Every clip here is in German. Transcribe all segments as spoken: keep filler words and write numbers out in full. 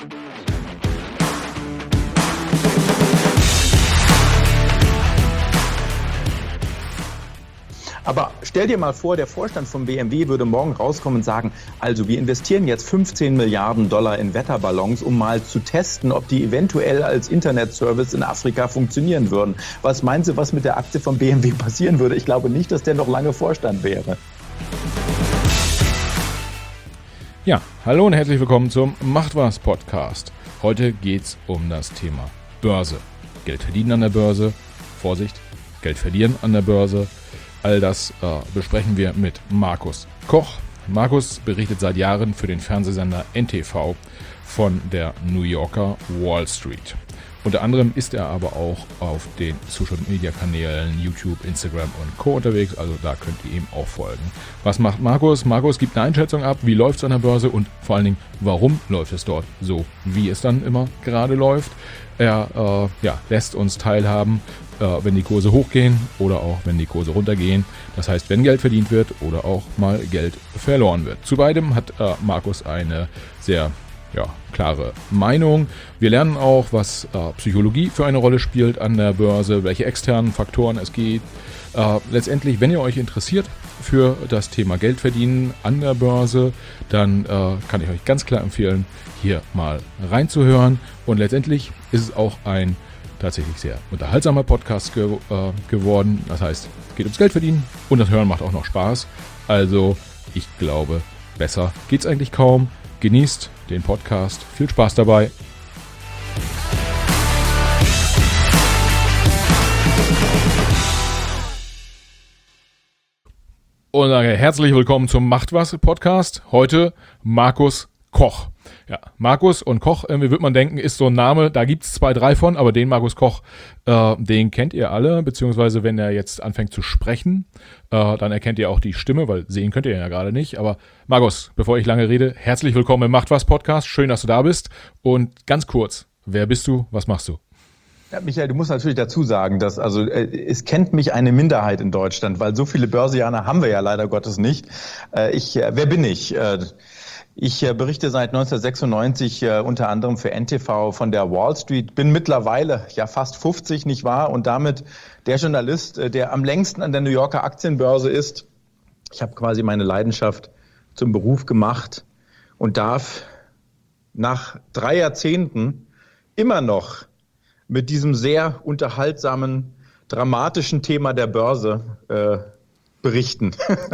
Aber stell dir mal vor, der Vorstand von B M W würde morgen rauskommen und sagen, also wir investieren jetzt fünfzehn Milliarden Dollar in Wetterballons, um mal zu testen, ob die eventuell als Internetservice in Afrika funktionieren würden. Was meinen Sie, was mit der Aktie von B M W passieren würde? Ich glaube nicht, dass der noch lange Vorstand wäre. Ja, hallo und herzlich willkommen zum Macht was Podcast. Heute geht's um das Thema Börse. Geld verdienen an der Börse, Vorsicht, Geld verlieren an der Börse. All das äh, besprechen wir mit Markus Koch. Markus berichtet seit Jahren für den Fernsehsender N T V von der New Yorker Wall Street. Unter anderem ist er aber auch auf den Social-Media-Kanälen YouTube, Instagram und Co. unterwegs, also da könnt ihr ihm auch folgen. Was macht Markus? Markus gibt eine Einschätzung ab, wie läuft es an der Börse und vor allen Dingen, warum läuft es dort so, wie es dann immer gerade läuft. Er äh, ja, lässt uns teilhaben, äh, wenn die Kurse hochgehen oder auch wenn die Kurse runtergehen. Das heißt, wenn Geld verdient wird oder auch mal Geld verloren wird. Zu beidem hat äh, Markus eine sehr ja, klare Meinung. Wir lernen auch, was äh, Psychologie für eine Rolle spielt an der Börse, welche externen Faktoren es geht. Äh, letztendlich, wenn ihr euch interessiert für das Thema Geld verdienen an der Börse, dann äh, kann ich euch ganz klar empfehlen, hier mal reinzuhören. Und letztendlich ist es auch ein tatsächlich sehr unterhaltsamer Podcast ge- äh, geworden. Das heißt, es geht ums Geld verdienen und das Hören macht auch noch Spaß. Also, ich glaube, besser geht's eigentlich kaum. Genießt den Podcast. Viel Spaß dabei. Und sage herzlich willkommen zum Macht was Podcast. Heute Markus Koch. Ja, Markus und Koch, wie würde man denken, ist so ein Name, da gibt es zwei, drei von, aber den Markus Koch, äh, den kennt ihr alle, beziehungsweise wenn er jetzt anfängt zu sprechen, äh, dann erkennt ihr auch die Stimme, weil sehen könnt ihr ihn ja gerade nicht. Aber Markus, bevor ich lange rede, herzlich willkommen im Macht was Podcast, schön, dass du da bist. Und ganz kurz, wer bist du, was machst du? Ja, Michael, du musst natürlich dazu sagen, dass also äh, es kennt mich eine Minderheit in Deutschland, weil so viele Börsianer haben wir ja leider Gottes nicht. Äh, ich, äh, wer bin ich? Äh, Ich äh, berichte seit neunzehnhundertsechsundneunzig äh, unter anderem für N T V von der Wall Street, bin mittlerweile ja fast fünfzig, nicht wahr? Und damit der Journalist, äh, der am längsten an der New Yorker Aktienbörse ist. Ich habe quasi meine Leidenschaft zum Beruf gemacht und darf nach drei Jahrzehnten immer noch mit diesem sehr unterhaltsamen, dramatischen Thema der Börse äh, berichten.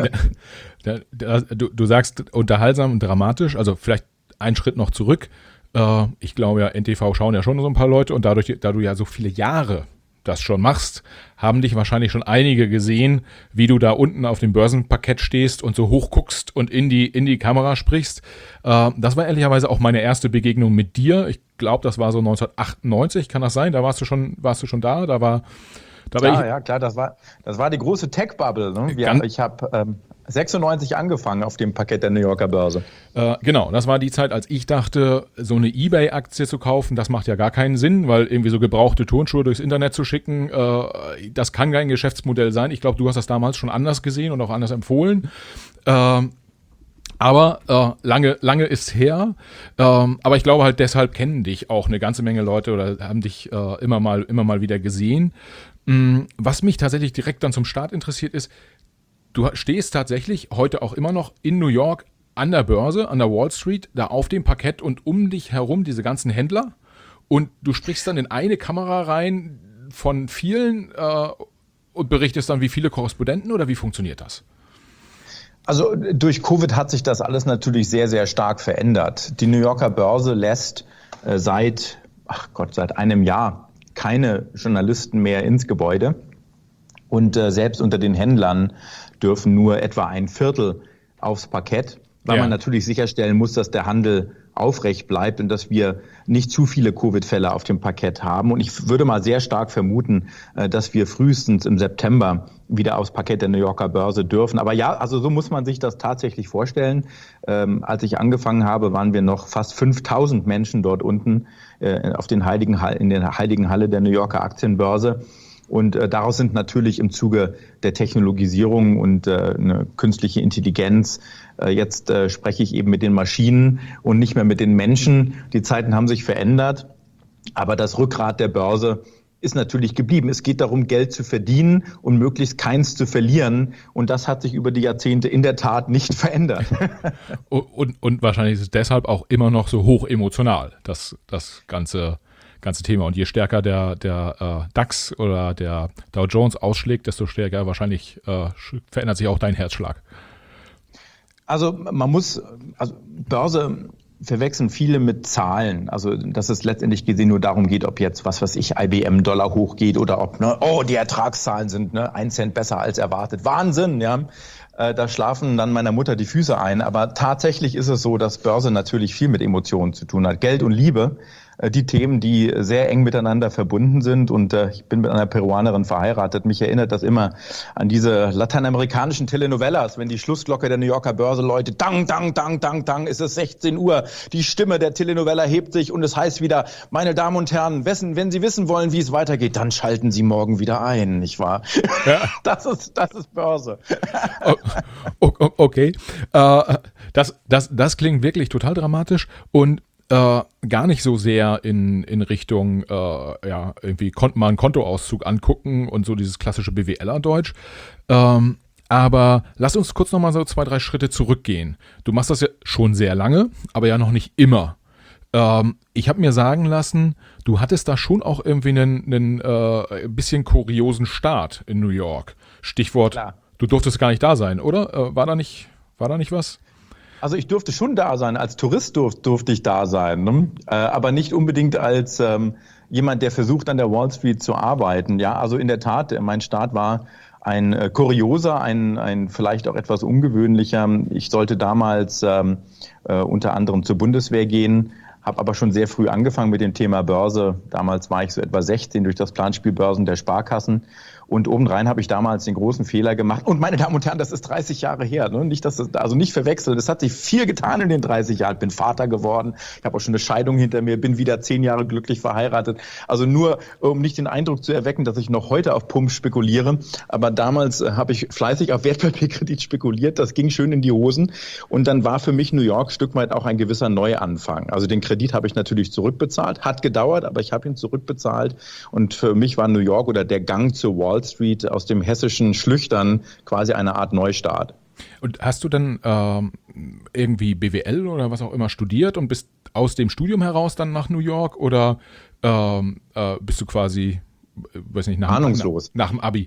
Da, da, du, du sagst unterhaltsam und dramatisch, also vielleicht einen Schritt noch zurück. Äh, ich glaube ja, N T V schauen ja schon so ein paar Leute und dadurch, da du ja so viele Jahre das schon machst, haben dich wahrscheinlich schon einige gesehen, wie du da unten auf dem Börsenparkett stehst und so hoch guckst und in die, in die Kamera sprichst. Äh, das war ehrlicherweise auch meine erste Begegnung mit dir. Ich glaube, das war so neunzehnhundertachtundneunzig, kann das sein? Da warst du schon, warst du schon da? Da war, da war klar, ich, ja, klar, das war, das war die große Tech-Bubble. Ne? Wir, ich habe ähm, sechsundneunzig angefangen auf dem Parkett der New Yorker Börse. Äh, genau, das war die Zeit, als ich dachte, so eine eBay-Aktie zu kaufen, das macht ja gar keinen Sinn, weil irgendwie so gebrauchte Turnschuhe durchs Internet zu schicken, äh, das kann kein Geschäftsmodell sein. Ich glaube, du hast das damals schon anders gesehen und auch anders empfohlen. Äh, aber äh, lange, lange ist her. Ähm, aber ich glaube halt, deshalb kennen dich auch eine ganze Menge Leute oder haben dich äh, immer mal, immer mal wieder gesehen. Mm, was mich tatsächlich direkt dann zum Start interessiert ist, du stehst tatsächlich heute auch immer noch in New York an der Börse, an der Wall Street, da auf dem Parkett und um dich herum diese ganzen Händler und du sprichst dann in eine Kamera rein von vielen äh, und berichtest dann, wie viele Korrespondenten oder wie funktioniert das? Also durch Covid hat sich das alles natürlich sehr, sehr stark verändert. Die New Yorker Börse lässt äh, seit, ach Gott, seit einem Jahr keine Journalisten mehr ins Gebäude. Und äh, selbst unter den Händlern dürfen nur etwa ein Viertel aufs Parkett, weil ja. man natürlich sicherstellen muss, dass der Handel aufrecht bleibt und dass wir nicht zu viele Covid-Fälle auf dem Parkett haben. Und ich würde mal sehr stark vermuten, dass wir frühestens im September wieder aufs Parkett der New Yorker Börse dürfen. Aber ja, also so muss man sich das tatsächlich vorstellen. Ähm, als ich angefangen habe, waren wir noch fast fünftausend Menschen dort unten äh, auf den heiligen, in der heiligen Halle der New Yorker Aktienbörse. Und äh, daraus sind natürlich im Zuge der Technologisierung und äh, eine künstliche Intelligenz, äh, jetzt äh, spreche ich eben mit den Maschinen und nicht mehr mit den Menschen. Die Zeiten haben sich verändert, aber das Rückgrat der Börse ist natürlich geblieben. Es geht darum, Geld zu verdienen und möglichst keins zu verlieren. Und das hat sich über die Jahrzehnte in der Tat nicht verändert. und, und, und wahrscheinlich ist es deshalb auch immer noch so hoch emotional, das, das ganze, ganze Thema. Und je stärker der, der äh, DAX oder der Dow Jones ausschlägt, desto stärker wahrscheinlich äh, verändert sich auch dein Herzschlag. Also man muss, also Börse verwechseln viele mit Zahlen. Also, dass es letztendlich gesehen nur darum geht, ob jetzt, was weiß ich, I B M Dollar hochgeht oder ob, ne, oh, die Ertragszahlen sind, ne, ein Cent besser als erwartet. Wahnsinn, ja. Äh, da schlafen dann meiner Mutter die Füße ein. Aber tatsächlich ist es so, dass Börse natürlich viel mit Emotionen zu tun hat. Geld und Liebe, äh, die Themen, die sehr eng miteinander verbunden sind. Und äh, ich bin mit einer Peruanerin verheiratet. Mich erinnert das immer an diese lateinamerikanischen Telenovelas, wenn die Schlussglocke der New Yorker Börse läutet. Dang, dang, dang, dang, dang, ist es sechzehn Uhr. Die Stimme der Telenovela hebt sich und es heißt wieder, meine Damen und Herren, wessen, wenn Sie wissen wollen, wie es weitergeht, dann schalten Sie morgen wieder ein, nicht wahr? Ja. Das ist, das ist Börse. Oh, okay. Äh, das, das, das klingt wirklich total dramatisch und äh, gar nicht so sehr in, in Richtung, äh, ja, irgendwie kon- mal einen Kontoauszug angucken und so dieses klassische B W L-Deutsch. Ähm, aber lass uns kurz nochmal so zwei, drei Schritte zurückgehen. Du machst das ja schon sehr lange, aber ja noch nicht immer. Ähm, ich habe mir sagen lassen, du hattest da schon auch irgendwie einen, einen äh, bisschen kuriosen Start in New York. Stichwort, Klar. Du durftest gar nicht da sein, oder? Äh, war da nicht, war da nicht was? Also ich durfte schon da sein, als Tourist durf, durfte ich da sein, ne? äh, aber nicht unbedingt als ähm, jemand, der versucht, an der Wall Street zu arbeiten. Ja, also in der Tat, mein Start war ein äh, kurioser, ein, ein vielleicht auch etwas ungewöhnlicher. Ich sollte damals ähm, äh, unter anderem zur Bundeswehr gehen, habe aber schon sehr früh angefangen mit dem Thema Börse. Damals war ich so etwa sechzehn durch das Planspiel Börsen der Sparkassen. Und obendrein habe ich damals den großen Fehler gemacht. Und meine Damen und Herren, das ist dreißig Jahre her. Ne? Nicht, dass das, also nicht verwechseln. Es hat sich viel getan in den dreißig Jahren. Ich bin Vater geworden. Ich habe auch schon eine Scheidung hinter mir. Bin wieder zehn Jahre glücklich verheiratet. Also nur, um nicht den Eindruck zu erwecken, dass ich noch heute auf Pump spekuliere. Aber damals äh, habe ich fleißig auf Wertpapierkredit spekuliert. Das ging schön in die Hosen. Und dann war für mich New York ein Stück weit auch ein gewisser Neuanfang. Also den Kredit habe ich natürlich zurückbezahlt. Hat gedauert, aber ich habe ihn zurückbezahlt. Und für mich war New York oder der Gang zur Wall Street aus dem hessischen Schlüchtern quasi eine Art Neustart. Und hast du dann ähm, irgendwie B W L oder was auch immer studiert und bist aus dem Studium heraus dann nach New York oder ähm, äh, bist du quasi, weiß nicht, nach, ahnungslos nach, nach dem Abi?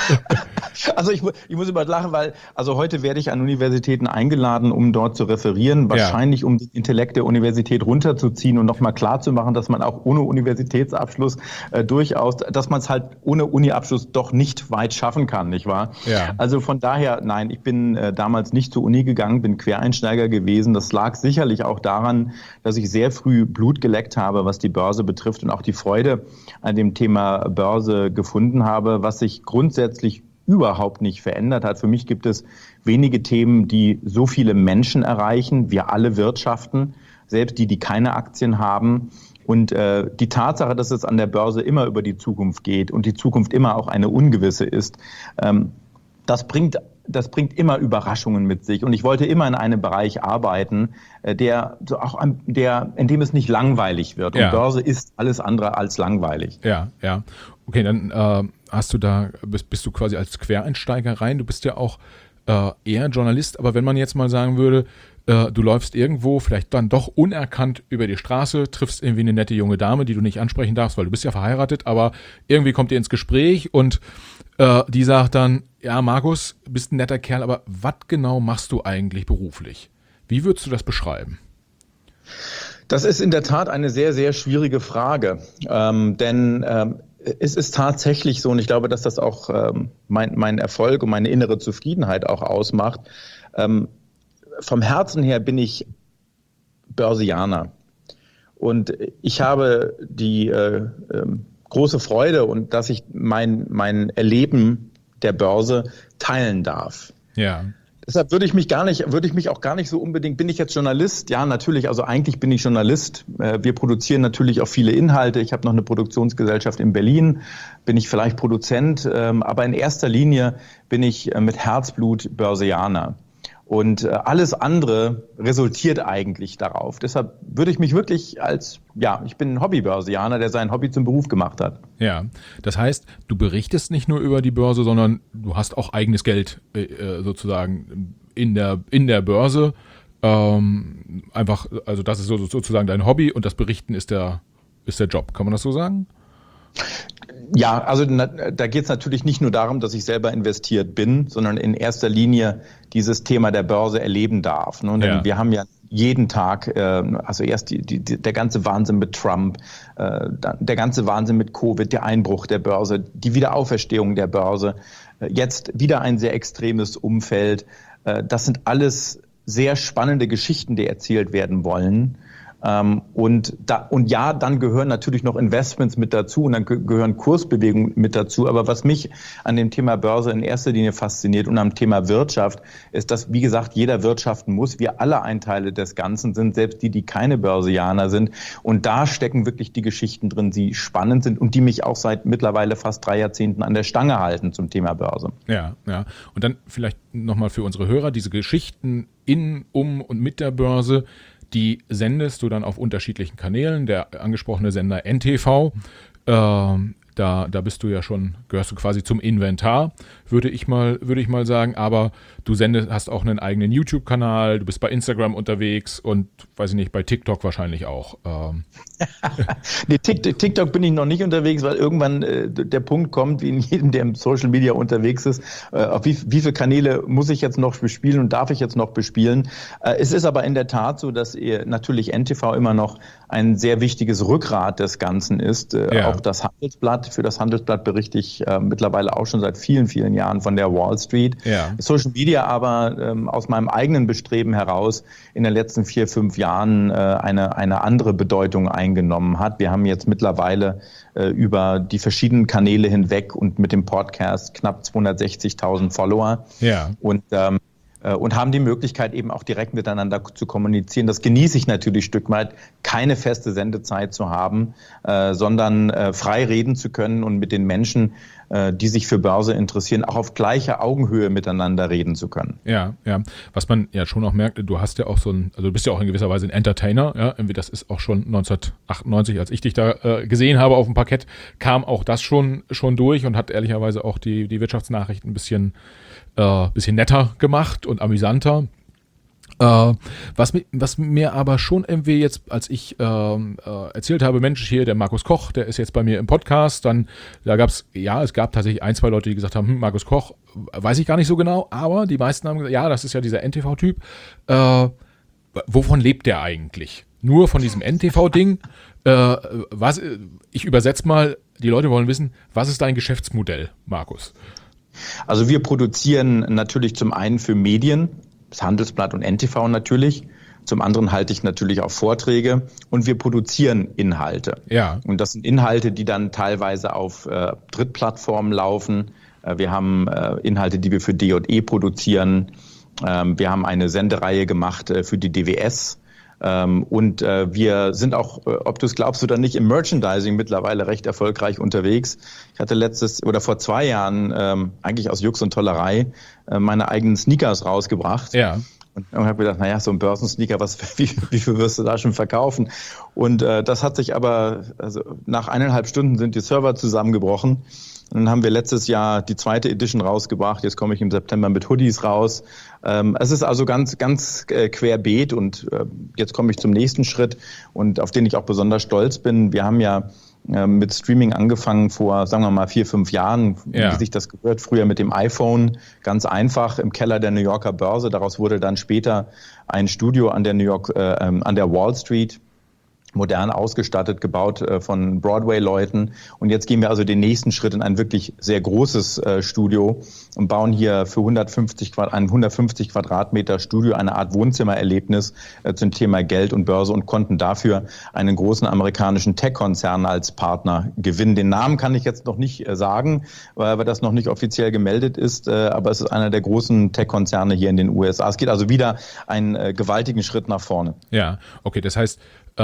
Also ich, ich muss immer lachen, weil also heute werde ich an Universitäten eingeladen, um dort zu referieren, wahrscheinlich ja. um den Intellekt der Universität runterzuziehen und nochmal klarzumachen, dass man auch ohne Universitätsabschluss äh, durchaus, dass man es halt ohne Uni-Abschluss doch nicht weit schaffen kann, nicht wahr? Ja. Also von daher, nein, ich bin äh, damals nicht zur Uni gegangen, bin Quereinsteiger gewesen. Das lag sicherlich auch daran, dass ich sehr früh Blut geleckt habe, was die Börse betrifft und auch die Freude an dem Thema Börse gefunden habe, was sich grundsätzlich überhaupt nicht verändert hat. Für mich gibt es wenige Themen, die so viele Menschen erreichen. Wir alle wirtschaften, selbst die, die keine Aktien haben. Und äh, die Tatsache, dass es an der Börse immer über die Zukunft geht und die Zukunft immer auch eine ungewisse ist, ähm, das bringt das bringt immer Überraschungen mit sich. Und ich wollte immer in einem Bereich arbeiten, der auch der, in dem es nicht langweilig wird. Und ja. Börse ist alles andere als langweilig. Ja, ja. Okay, dann äh, hast du da, bist, bist du quasi als Quereinsteiger rein. Du bist ja auch äh, eher Journalist, aber wenn man jetzt mal sagen würde, äh, du läufst irgendwo, vielleicht dann doch unerkannt über die Straße, triffst irgendwie eine nette junge Dame, die du nicht ansprechen darfst, weil du bist ja verheiratet, aber irgendwie kommt ihr ins Gespräch und äh, die sagt dann, ja Markus, bist ein netter Kerl, aber was genau machst du eigentlich beruflich? Wie würdest du das beschreiben? Das ist in der Tat eine sehr, sehr schwierige Frage, ähm, denn ähm, es ist tatsächlich so, und ich glaube, dass das auch ähm, mein, mein Erfolg und meine innere Zufriedenheit auch ausmacht. Ähm, vom Herzen her bin ich Börsianer und ich habe die äh, äh, große Freude und dass ich mein, mein Erleben der Börse teilen darf. Ja. Deshalb würde ich mich gar nicht, würde ich mich auch gar nicht so unbedingt, bin ich jetzt Journalist? Ja, natürlich, also eigentlich bin ich Journalist. Wir produzieren natürlich auch viele Inhalte. Ich habe noch eine Produktionsgesellschaft in Berlin, bin ich vielleicht Produzent, aber in erster Linie bin ich mit Herzblut Börsianer. Und alles andere resultiert eigentlich darauf. Deshalb würde ich mich wirklich als, ja, ich bin ein Hobbybörsianer, der sein Hobby zum Beruf gemacht hat. Ja, das heißt, du berichtest nicht nur über die Börse, sondern du hast auch eigenes Geld äh, sozusagen in der, in der Börse. Ähm, einfach, also das ist so, sozusagen dein Hobby und das Berichten ist der, ist der Job. Kann man das so sagen? Ja, also na, da geht es natürlich nicht nur darum, dass ich selber investiert bin, sondern in erster Linie dieses Thema der Börse erleben darf. Ne? Denn ja. wir haben ja jeden Tag, äh, also erst die, die, der ganze Wahnsinn mit Trump, äh, der ganze Wahnsinn mit Covid, der Einbruch der Börse, die Wiederauferstehung der Börse, äh, jetzt wieder ein sehr extremes Umfeld. Äh, das sind alles sehr spannende Geschichten, die erzählt werden wollen. Ähm, und, da, und ja, dann gehören natürlich noch Investments mit dazu und dann ge- gehören Kursbewegungen mit dazu. Aber was mich an dem Thema Börse in erster Linie fasziniert und am Thema Wirtschaft, ist, dass, wie gesagt, jeder wirtschaften muss. Wir alle ein Teil des Ganzen sind, selbst die, die keine Börsianer sind. Und da stecken wirklich die Geschichten drin, die spannend sind und die mich auch seit mittlerweile fast drei Jahrzehnten an der Stange halten zum Thema Börse. Ja, ja. Und dann vielleicht nochmal für unsere Hörer, diese Geschichten in, um und mit der Börse, die sendest du dann auf unterschiedlichen Kanälen. Der angesprochene Sender N T V, äh, da, da bist du ja schon, gehörst du quasi zum Inventar, würde ich mal, würde ich mal sagen. Aber du sendest, hast auch einen eigenen YouTube-Kanal, du bist bei Instagram unterwegs und, weiß ich nicht, bei TikTok wahrscheinlich auch. Ähm. Nee, TikTok bin ich noch nicht unterwegs, weil irgendwann äh, der Punkt kommt, wie in jedem, der im Social Media unterwegs ist, äh, auf wie, wie viele Kanäle muss ich jetzt noch bespielen und darf ich jetzt noch bespielen. Äh, es ist aber in der Tat so, dass äh, natürlich N T V immer noch ein sehr wichtiges Rückgrat des Ganzen ist. Äh, ja. Auch das Handelsblatt, für das Handelsblatt berichte ich äh, mittlerweile auch schon seit vielen, vielen Jahren von der Wall Street. Ja. Social Media aber ähm, aus meinem eigenen Bestreben heraus in den letzten vier, fünf Jahren äh, eine, eine andere Bedeutung eingenommen hat. Wir haben jetzt mittlerweile äh, über die verschiedenen Kanäle hinweg und mit dem Podcast knapp zweihundertsechzigtausend Follower. Ja. Und ähm, und haben die Möglichkeit eben auch direkt miteinander zu kommunizieren. Das genieße ich natürlich ein Stück weit, keine feste Sendezeit zu haben, äh, sondern äh, frei reden zu können und mit den Menschen, äh, die sich für Börse interessieren, auch auf gleicher Augenhöhe miteinander reden zu können. Ja, ja. Was man ja schon auch merkt, du hast ja auch so ein, also du bist ja auch in gewisser Weise ein Entertainer, ja, irgendwie das ist auch schon neunzehnhundertachtundneunzig, als ich dich da äh, gesehen habe auf dem Parkett, kam auch das schon schon durch und hat ehrlicherweise auch die die Wirtschaftsnachrichten ein bisschen äh, bisschen netter gemacht und amüsanter. Äh, was, mi- was mir aber schon irgendwie jetzt, als ich ähm, äh, erzählt habe, Mensch, hier der Markus Koch, der ist jetzt bei mir im Podcast, dann da gab es, ja, es gab tatsächlich ein, zwei Leute, die gesagt haben, hm, Markus Koch, weiß ich gar nicht so genau, aber die meisten haben gesagt, ja, das ist ja dieser N T V-Typ. Äh, wovon lebt der eigentlich? Nur von diesem N T V-Ding? Äh, was, ich übersetze mal, die Leute wollen wissen, was ist dein Geschäftsmodell, Markus? Also wir produzieren natürlich zum einen für Medien, das Handelsblatt und N T V natürlich. Zum anderen halte ich natürlich auch Vorträge und wir produzieren Inhalte. Ja. Und das sind Inhalte, die dann teilweise auf äh, Drittplattformen laufen. Äh, wir haben äh, Inhalte, die wir für D und E produzieren. Ähm, wir haben eine Sendereihe gemacht äh, für die D W S. Ähm, und äh, wir sind auch, äh, ob du es glaubst oder nicht, im Merchandising mittlerweile recht erfolgreich unterwegs. Ich hatte letztes oder vor zwei Jahren ähm, eigentlich aus Jux und Tollerei äh, meine eigenen Sneakers rausgebracht. Ja. Und ich habe gedacht, naja, so ein Börsensneaker, was, wie, wie viel wirst du da schon verkaufen? Und äh, das hat sich aber, also nach eineinhalb Stunden sind die Server zusammengebrochen. Und dann haben wir letztes Jahr die zweite Edition rausgebracht. Jetzt komme ich im September mit Hoodies raus. Ähm, es ist also ganz, ganz äh, querbeet. Und äh, jetzt komme ich zum nächsten Schritt und auf den ich auch besonders stolz bin. Wir haben ja äh, mit Streaming angefangen vor, sagen wir mal, vier, fünf Jahren, ja. Wie sich das gehört. Früher mit dem iPhone, ganz einfach im Keller der New Yorker Börse. Daraus wurde dann später ein Studio an der New York, äh, an der Wall Street, modern ausgestattet, gebaut äh, von Broadway-Leuten. Und jetzt gehen wir also den nächsten Schritt in ein wirklich sehr großes äh, Studio und bauen hier für hundertfünfzig, ein hundertfünfzig Quadratmeter Studio eine Art Wohnzimmererlebnis äh, zum Thema Geld und Börse und konnten dafür einen großen amerikanischen Tech-Konzern als Partner gewinnen. Den Namen kann ich jetzt noch nicht äh, sagen, weil das noch nicht offiziell gemeldet ist, äh, aber es ist einer der großen Tech-Konzerne hier in den U S A. Es geht also wieder einen äh, gewaltigen Schritt nach vorne. Ja, okay, das heißt,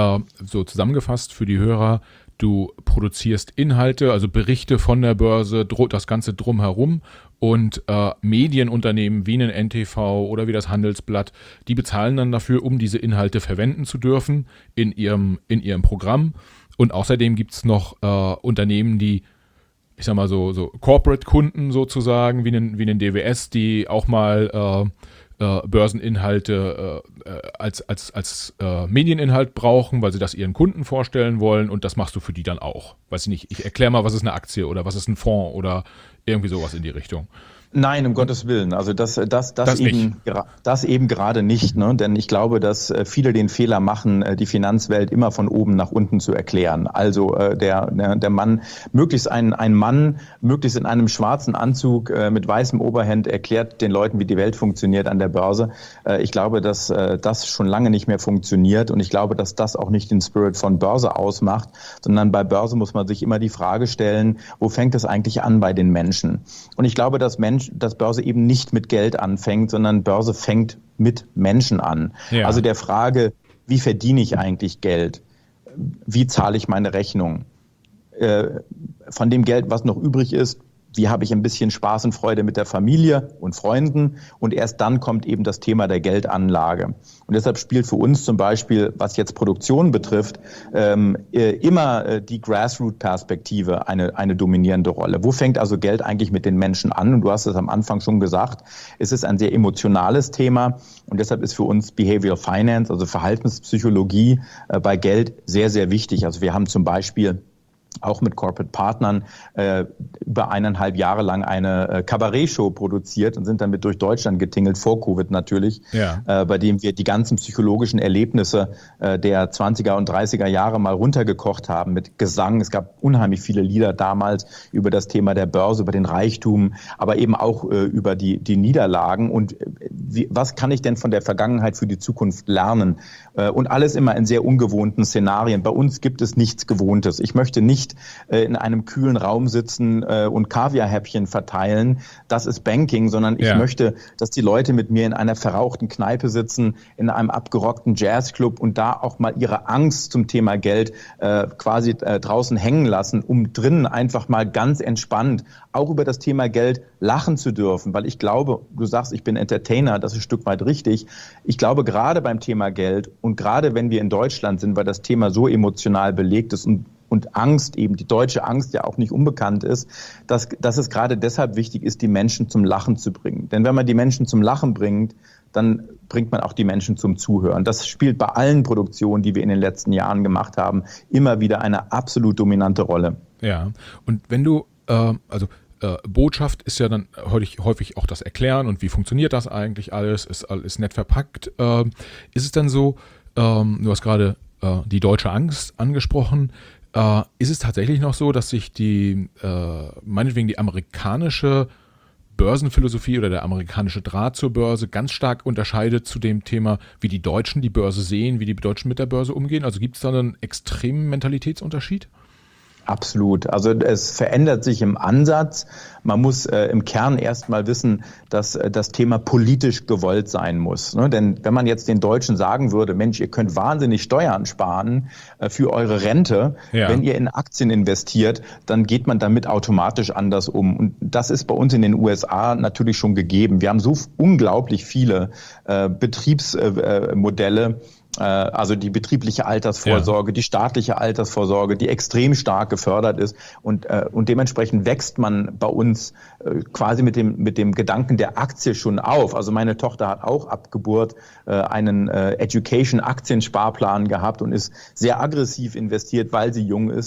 so zusammengefasst für die Hörer, du produzierst Inhalte, also Berichte von der Börse, das Ganze drumherum und äh, Medienunternehmen wie ein N T V oder wie das Handelsblatt, die bezahlen dann dafür, um diese Inhalte verwenden zu dürfen in ihrem, in ihrem Programm. Und außerdem gibt es noch äh, Unternehmen, die, ich sag mal so, so Corporate-Kunden sozusagen, wie einen, wie einen D W S, die auch mal äh, Äh, Börseninhalte äh, als, als, als äh, Medieninhalt brauchen, weil sie das ihren Kunden vorstellen wollen und das machst du für die dann auch. Weiß ich nicht, ich erkläre mal, was ist eine Aktie oder was ist ein Fonds oder irgendwie sowas in die Richtung. Nein, um Gottes Willen. Also das, das, das, das eben, das eben gerade nicht, ne? Denn ich glaube, dass viele den Fehler machen, die Finanzwelt immer von oben nach unten zu erklären. Also äh, der, der Mann, möglichst ein, ein Mann, möglichst in einem schwarzen Anzug äh, mit weißem Oberhemd erklärt den Leuten, wie die Welt funktioniert an der Börse. Äh, ich glaube, dass äh, das schon lange nicht mehr funktioniert und ich glaube, dass das auch nicht den Spirit von Börse ausmacht, sondern bei Börse muss man sich immer die Frage stellen, wo fängt es eigentlich an bei den Menschen? Und ich glaube, dass Menschen dass Börse eben nicht mit Geld anfängt, sondern Börse fängt mit Menschen an. Ja. Also der Frage, wie verdiene ich eigentlich Geld? Wie zahle ich meine Rechnung? Äh, von dem Geld, was noch übrig ist, wie habe ich ein bisschen Spaß und Freude mit der Familie und Freunden? Und erst dann kommt eben das Thema der Geldanlage. Und deshalb spielt für uns zum Beispiel, was jetzt Produktion betrifft, ähm, immer äh, die Grassroot-Perspektive eine, eine dominierende Rolle. Wo fängt also Geld eigentlich mit den Menschen an? Und du hast es am Anfang schon gesagt, es ist ein sehr emotionales Thema. Und deshalb ist für uns Behavioral Finance, also Verhaltenspsychologie äh, bei Geld sehr, sehr wichtig. Also wir haben zum Beispiel auch mit Corporate Partnern äh, über eineinhalb Jahre lang eine äh, Kabarett-Show produziert und sind damit durch Deutschland getingelt, vor Covid natürlich, ja. äh, bei dem wir die ganzen psychologischen Erlebnisse äh, der zwanziger und dreißiger Jahre mal runtergekocht haben mit Gesang. Es gab unheimlich viele Lieder damals über das Thema der Börse, über den Reichtum, aber eben auch äh, über die, die Niederlagen und äh, wie, was kann ich denn von der Vergangenheit für die Zukunft lernen? Äh, und alles immer in sehr ungewohnten Szenarien. Bei uns gibt es nichts Gewohntes. Ich möchte nicht in einem kühlen Raum sitzen äh, und Kaviarhäppchen verteilen. Das ist Banking, sondern ich ja. möchte, dass die Leute mit mir in einer verrauchten Kneipe sitzen, in einem abgerockten Jazzclub und da auch mal ihre Angst zum Thema Geld äh, quasi äh, draußen hängen lassen, um drinnen einfach mal ganz entspannt auch über das Thema Geld lachen zu dürfen. Weil ich glaube, du sagst, ich bin Entertainer, das ist ein Stück weit richtig. Ich glaube, gerade beim Thema Geld und gerade wenn wir in Deutschland sind, weil das Thema so emotional belegt ist und und Angst, eben die deutsche Angst ja auch nicht unbekannt ist, dass, dass es gerade deshalb wichtig ist, die Menschen zum Lachen zu bringen. Denn wenn man die Menschen zum Lachen bringt, dann bringt man auch die Menschen zum Zuhören. Das spielt bei allen Produktionen, die wir in den letzten Jahren gemacht haben, immer wieder eine absolut dominante Rolle. Ja, und wenn du, äh, also äh, Botschaft ist ja dann häufig, häufig auch das Erklären und wie funktioniert das eigentlich alles, ist alles nett verpackt. Äh, ist es dann so, äh, du hast gerade äh, die deutsche Angst angesprochen, Uh, ist es tatsächlich noch so, dass sich die, uh, meinetwegen die amerikanische Börsenphilosophie oder der amerikanische Draht zur Börse ganz stark unterscheidet zu dem Thema, wie die Deutschen die Börse sehen, wie die Deutschen mit der Börse umgehen? Also gibt es da einen extremen Mentalitätsunterschied? Absolut. Also es verändert sich im Ansatz. Man muss äh, im Kern erstmal wissen, dass äh, das Thema politisch gewollt sein muss. Ne? Denn wenn man jetzt den Deutschen sagen würde, Mensch, ihr könnt wahnsinnig Steuern sparen äh, für eure Rente, ja. wenn ihr in Aktien investiert, dann geht man damit automatisch anders um. Und das ist bei uns in den U S A natürlich schon gegeben. Wir haben so unglaublich viele äh, Betriebsmodelle, also die betriebliche Altersvorsorge, ja. die staatliche Altersvorsorge, die extrem stark gefördert ist und äh, und dementsprechend wächst man bei uns äh, quasi mit dem mit dem Gedanken der Aktie schon auf. Also meine Tochter hat auch ab Geburt äh, einen äh, Education-Aktiensparplan gehabt und ist sehr aggressiv investiert, weil sie jung ist.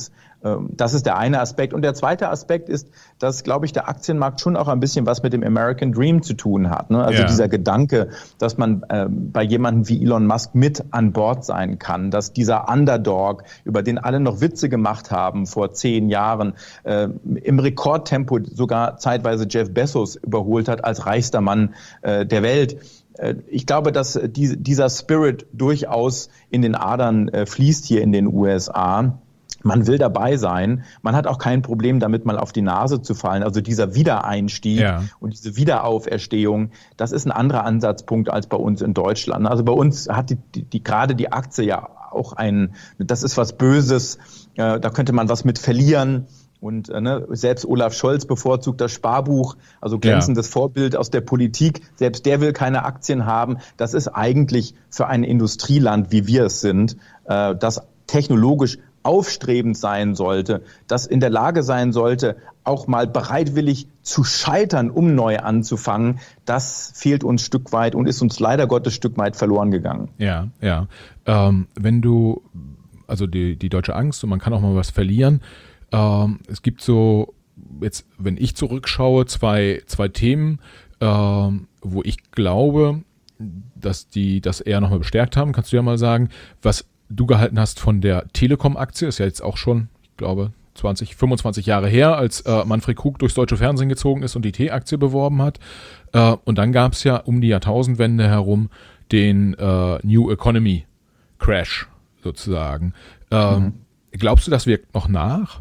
Das ist der eine Aspekt. Und der zweite Aspekt ist, dass, glaube ich, der Aktienmarkt schon auch ein bisschen was mit dem American Dream zu tun hat. Ne? Also ja. dieser Gedanke, dass man äh, bei jemandem wie Elon Musk mit an Bord sein kann, dass dieser Underdog, über den alle noch Witze gemacht haben vor zehn Jahren, äh, im Rekordtempo sogar zeitweise Jeff Bezos überholt hat als reichster Mann äh, der Welt. Ich glaube, dass die, dieser Spirit durchaus in den Adern äh, fließt hier in den U S A. Man will dabei sein. Man hat auch kein Problem damit, mal auf die Nase zu fallen. Also dieser Wiedereinstieg ja. und diese Wiederauferstehung, das ist ein anderer Ansatzpunkt als bei uns in Deutschland. Also bei uns hat die, die, die gerade die Aktie ja auch ein, das ist was Böses. Äh, da könnte man was mit verlieren. Und äh, ne, selbst Olaf Scholz bevorzugt das Sparbuch, also glänzendes ja. Vorbild aus der Politik. Selbst der will keine Aktien haben. Das ist eigentlich für ein Industrieland, wie wir es sind, äh, das technologisch aufstrebend sein sollte, das in der Lage sein sollte, auch mal bereitwillig zu scheitern, um neu anzufangen, das fehlt uns ein Stück weit und ist uns leider Gottes ein Stück weit verloren gegangen. Ja, ja. Ähm, wenn du, also die, die deutsche Angst und man kann auch mal was verlieren, ähm, es gibt so, jetzt, wenn ich zurückschaue, zwei, zwei Themen, ähm, wo ich glaube, dass die das eher nochmal bestärkt haben. Kannst du ja mal sagen, was du gehalten hast von der Telekom-Aktie, ist ja jetzt auch schon, ich glaube, zwanzig, fünfundzwanzig Jahre her, als äh, Manfred Krug durchs deutsche Fernsehen gezogen ist und die T-Aktie beworben hat. Äh, und dann gab es ja um die Jahrtausendwende herum den äh, New Economy Crash sozusagen. Ähm, mhm. Glaubst du, das wirkt noch nach?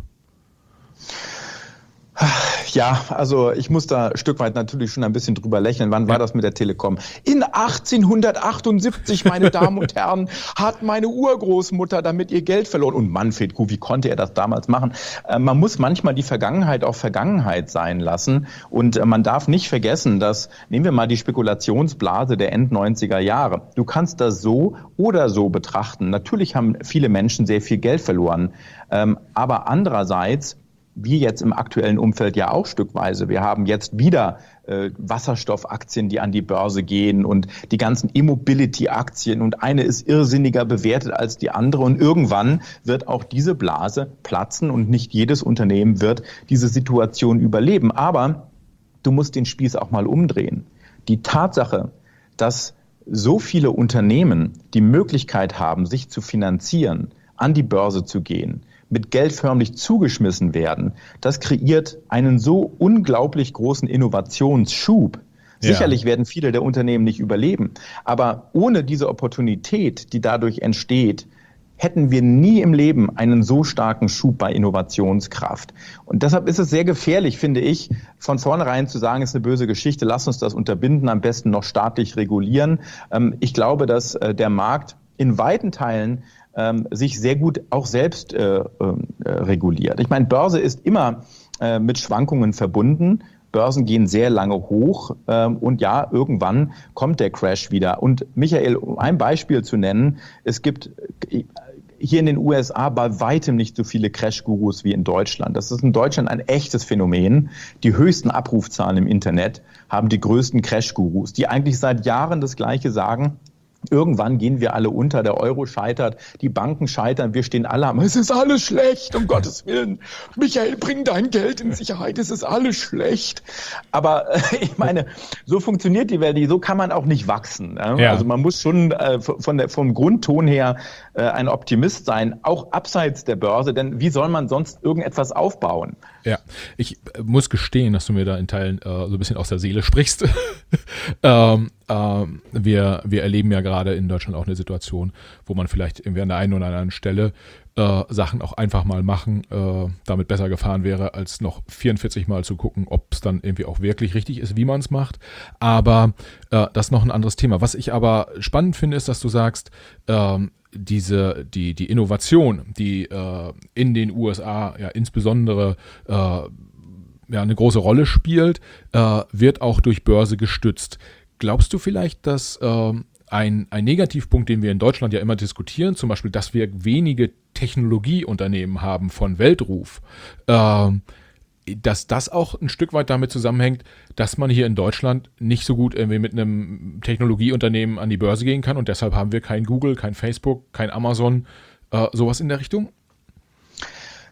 Ja, also ich muss da ein Stück weit natürlich schon ein bisschen drüber lächeln. Wann war das mit der Telekom? In achtzehnhundertachtundsiebzig, meine Damen und Herren, hat meine Urgroßmutter damit ihr Geld verloren. Und Manfred Krug, wie konnte er das damals machen? Äh, man muss manchmal die Vergangenheit auch Vergangenheit sein lassen. Und äh, man darf nicht vergessen, dass, nehmen wir mal die Spekulationsblase der End-neunziger Jahre. Du kannst das so oder so betrachten. Natürlich haben viele Menschen sehr viel Geld verloren. Ähm, aber andererseits, wir jetzt im aktuellen Umfeld ja auch stückweise. Wir haben jetzt wieder äh, Wasserstoffaktien, die an die Börse gehen und die ganzen E-Mobility-Aktien und eine ist irrsinniger bewertet als die andere und irgendwann wird auch diese Blase platzen und nicht jedes Unternehmen wird diese Situation überleben. Aber du musst den Spieß auch mal umdrehen. Die Tatsache, dass so viele Unternehmen die Möglichkeit haben, sich zu finanzieren, an die Börse zu gehen, mit Geld förmlich zugeschmissen werden, das kreiert einen so unglaublich großen Innovationsschub. Ja. Sicherlich werden viele der Unternehmen nicht überleben, aber ohne diese Opportunität, die dadurch entsteht, hätten wir nie im Leben einen so starken Schub bei Innovationskraft. Und deshalb ist es sehr gefährlich, finde ich, von vornherein zu sagen, es ist eine böse Geschichte, lass uns das unterbinden, am besten noch staatlich regulieren. Ich glaube, dass der Markt in weiten Teilen ähm, sich sehr gut auch selbst äh, äh, reguliert. Ich meine, Börse ist immer äh, mit Schwankungen verbunden. Börsen gehen sehr lange hoch ähm, und ja, irgendwann kommt der Crash wieder. Und Michael, um ein Beispiel zu nennen, es gibt hier in den U S A bei weitem nicht so viele Crash-Gurus wie in Deutschland. Das ist in Deutschland ein echtes Phänomen. Die höchsten Abrufzahlen im Internet haben die größten Crash-Gurus, die eigentlich seit Jahren das Gleiche sagen. Irgendwann gehen wir alle unter, der Euro scheitert, die Banken scheitern, wir stehen alle am, es ist alles schlecht, um Gottes Willen. Michael, bring dein Geld in Sicherheit, es ist alles schlecht. Aber äh, ich meine, so funktioniert die Welt, so kann man auch nicht wachsen. Äh? Ja. Also man muss schon äh, von der, vom Grundton her äh, ein Optimist sein, auch abseits der Börse, denn wie soll man sonst irgendetwas aufbauen? Ja, ich muss gestehen, dass du mir da in Teilen äh, so ein bisschen aus der Seele sprichst. ähm, ähm, wir, wir erleben ja gerade in Deutschland auch eine Situation, wo man vielleicht irgendwie an der einen oder anderen Stelle äh, Sachen auch einfach mal machen, äh, damit besser gefahren wäre, als noch vierundvierzig Mal zu gucken, ob es dann irgendwie auch wirklich richtig ist, wie man es macht. Aber äh, das ist noch ein anderes Thema. Was ich aber spannend finde, ist, dass du sagst, ähm, diese, die, die Innovation, die äh, in den U S A ja insbesondere äh, ja, eine große Rolle spielt, äh, wird auch durch Börse gestützt. Glaubst du vielleicht, dass äh, ein, ein Negativpunkt, den wir in Deutschland ja immer diskutieren, zum Beispiel, dass wir wenige Technologieunternehmen haben von Weltruf, äh, dass das auch ein Stück weit damit zusammenhängt, dass man hier in Deutschland nicht so gut irgendwie mit einem Technologieunternehmen an die Börse gehen kann und deshalb haben wir kein Google, kein Facebook, kein Amazon, äh, sowas in der Richtung?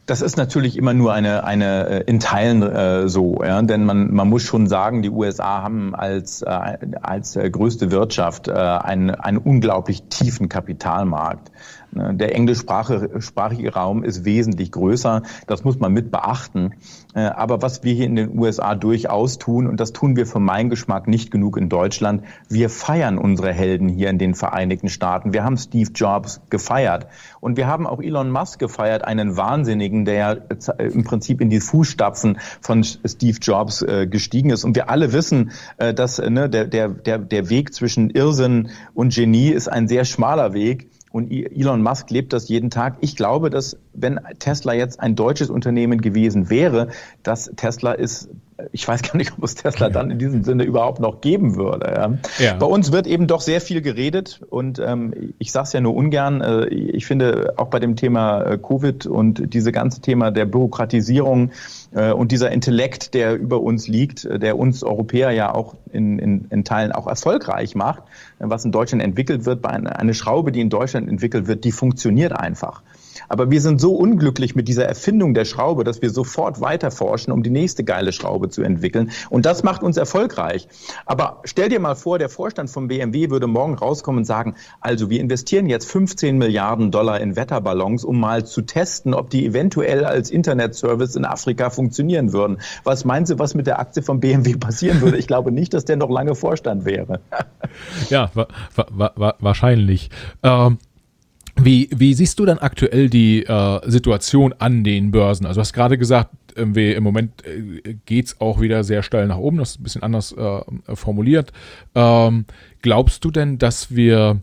Das ist natürlich immer nur eine, eine in Teilen äh, so, ja? Denn man, man muss schon sagen, die U S A haben als, äh, als äh, größte Wirtschaft äh, einen, einen unglaublich tiefen Kapitalmarkt. Der englischsprachige Raum ist wesentlich größer, das muss man mit beachten. Aber was wir hier in den U S A durchaus tun, und das tun wir für meinen Geschmack nicht genug in Deutschland, wir feiern unsere Helden hier in den Vereinigten Staaten. Wir haben Steve Jobs gefeiert und wir haben auch Elon Musk gefeiert, einen Wahnsinnigen, der im Prinzip in die Fußstapfen von Steve Jobs gestiegen ist. Und wir alle wissen, dass der, der, der Weg zwischen Irrsinn und Genie ist ein sehr schmaler Weg. Und Elon Musk lebt das jeden Tag. Ich glaube, dass wenn Tesla jetzt ein deutsches Unternehmen gewesen wäre, dass Tesla ist, ich weiß gar nicht, ob es Tesla dann in diesem Sinne überhaupt noch geben würde. Ja. Ja. Bei uns wird eben doch sehr viel geredet und ähm, ich sage es ja nur ungern. Äh, ich finde auch bei dem Thema äh, Covid und diese ganze Thema der Bürokratisierung äh, und dieser Intellekt, der über uns liegt, äh, der uns Europäer ja auch in, in, in Teilen auch erfolgreich macht, äh, was in Deutschland entwickelt wird, bei eine, eine Schraube, die in Deutschland entwickelt wird, die funktioniert einfach. Aber wir sind so unglücklich mit dieser Erfindung der Schraube, dass wir sofort weiterforschen, um die nächste geile Schraube zu entwickeln. Und das macht uns erfolgreich. Aber stell dir mal vor, der Vorstand von B M W würde morgen rauskommen und sagen, also wir investieren jetzt fünfzehn Milliarden Dollar in Wetterballons, um mal zu testen, ob die eventuell als Internetservice in Afrika funktionieren würden. Was meinst du, was mit der Aktie von B M W passieren würde? Ich glaube nicht, dass der noch lange Vorstand wäre. Ja, wa- wa- wa- wahrscheinlich. Ähm Wie, wie siehst du dann aktuell die äh, Situation an den Börsen? Also du hast gerade gesagt, irgendwie im Moment äh, geht's auch wieder sehr steil nach oben, das ist ein bisschen anders äh, formuliert. Ähm, glaubst du denn, dass wir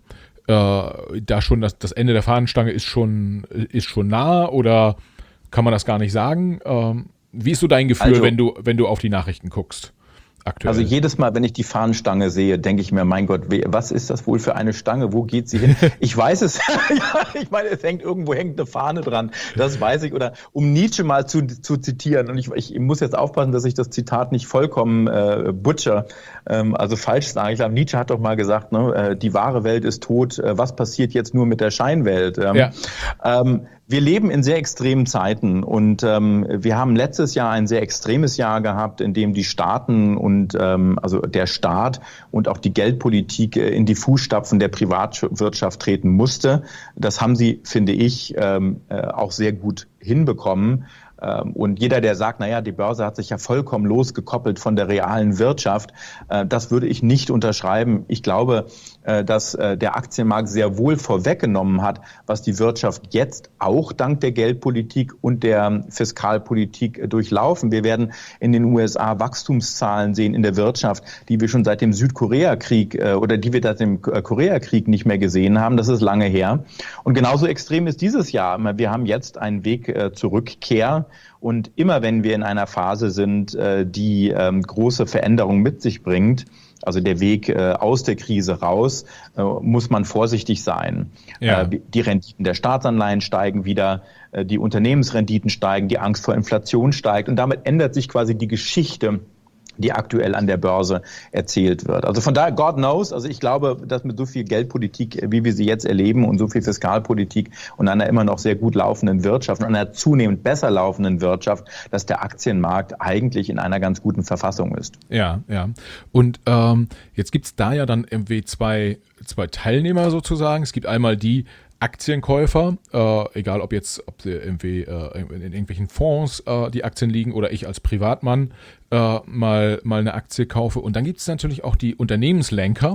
äh, da schon, das, das Ende der Fahnenstange ist schon, ist schon nah oder kann man das gar nicht sagen? Ähm, wie ist so dein Gefühl, also, wenn du, wenn du auf die Nachrichten guckst? Aktuell. Also jedes Mal, wenn ich die Fahnenstange sehe, denke ich mir, mein Gott, was ist das wohl für eine Stange? Wo geht sie hin? Ich weiß es. Ja, ich meine, es hängt irgendwo hängt eine Fahne dran. Das weiß ich. Oder um Nietzsche mal zu, zu zitieren. Und ich, ich muss jetzt aufpassen, dass ich das Zitat nicht vollkommen äh, butcher, ähm, also falsch sage. Ich glaube, Nietzsche hat doch mal gesagt, ne, äh, die wahre Welt ist tot. Äh, was passiert jetzt nur mit der Scheinwelt? Ähm, ja. ähm, Wir leben in sehr extremen Zeiten und ähm, wir haben letztes Jahr ein sehr extremes Jahr gehabt, in dem die Staaten und ähm, also der Staat und auch die Geldpolitik äh, in die Fußstapfen der Privatwirtschaft treten musste. Das haben sie, finde ich, ähm, äh, auch sehr gut hinbekommen. Und jeder, der sagt, naja, die Börse hat sich ja vollkommen losgekoppelt von der realen Wirtschaft, das würde ich nicht unterschreiben. Ich glaube, dass der Aktienmarkt sehr wohl vorweggenommen hat, was die Wirtschaft jetzt auch dank der Geldpolitik und der Fiskalpolitik durchlaufen. Wir werden in den U S A Wachstumszahlen sehen in der Wirtschaft, die wir schon seit dem Südkoreakrieg oder die wir seit dem Koreakrieg nicht mehr gesehen haben. Das ist lange her. Und genauso extrem ist dieses Jahr. Wir haben jetzt einen Weg zur Rückkehr. Und immer wenn wir in einer Phase sind, die große Veränderungen mit sich bringt, also der Weg aus der Krise raus, muss man vorsichtig sein. Ja. Die Renditen der Staatsanleihen steigen wieder, die Unternehmensrenditen steigen, die Angst vor Inflation steigt und damit ändert sich quasi die Geschichte, die aktuell an der Börse erzählt wird. Also von daher, God knows, also ich glaube, dass mit so viel Geldpolitik, wie wir sie jetzt erleben und so viel Fiskalpolitik und einer immer noch sehr gut laufenden Wirtschaft und einer zunehmend besser laufenden Wirtschaft, dass der Aktienmarkt eigentlich in einer ganz guten Verfassung ist. Ja, ja. Und ähm, jetzt gibt's da ja dann irgendwie zwei, zwei Teilnehmer sozusagen. Es gibt einmal die Aktienkäufer, äh, egal ob jetzt, ob sie irgendwie äh, in irgendwelchen Fonds äh, die Aktien liegen oder ich als Privatmann äh, mal, mal eine Aktie kaufe. Und dann gibt es natürlich auch die Unternehmenslenker,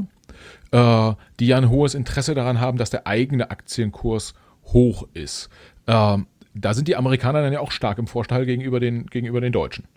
äh, die ja ein hohes Interesse daran haben, dass der eigene Aktienkurs hoch ist. Äh, da sind die Amerikaner dann ja auch stark im Vorteil gegenüber den, gegenüber den Deutschen.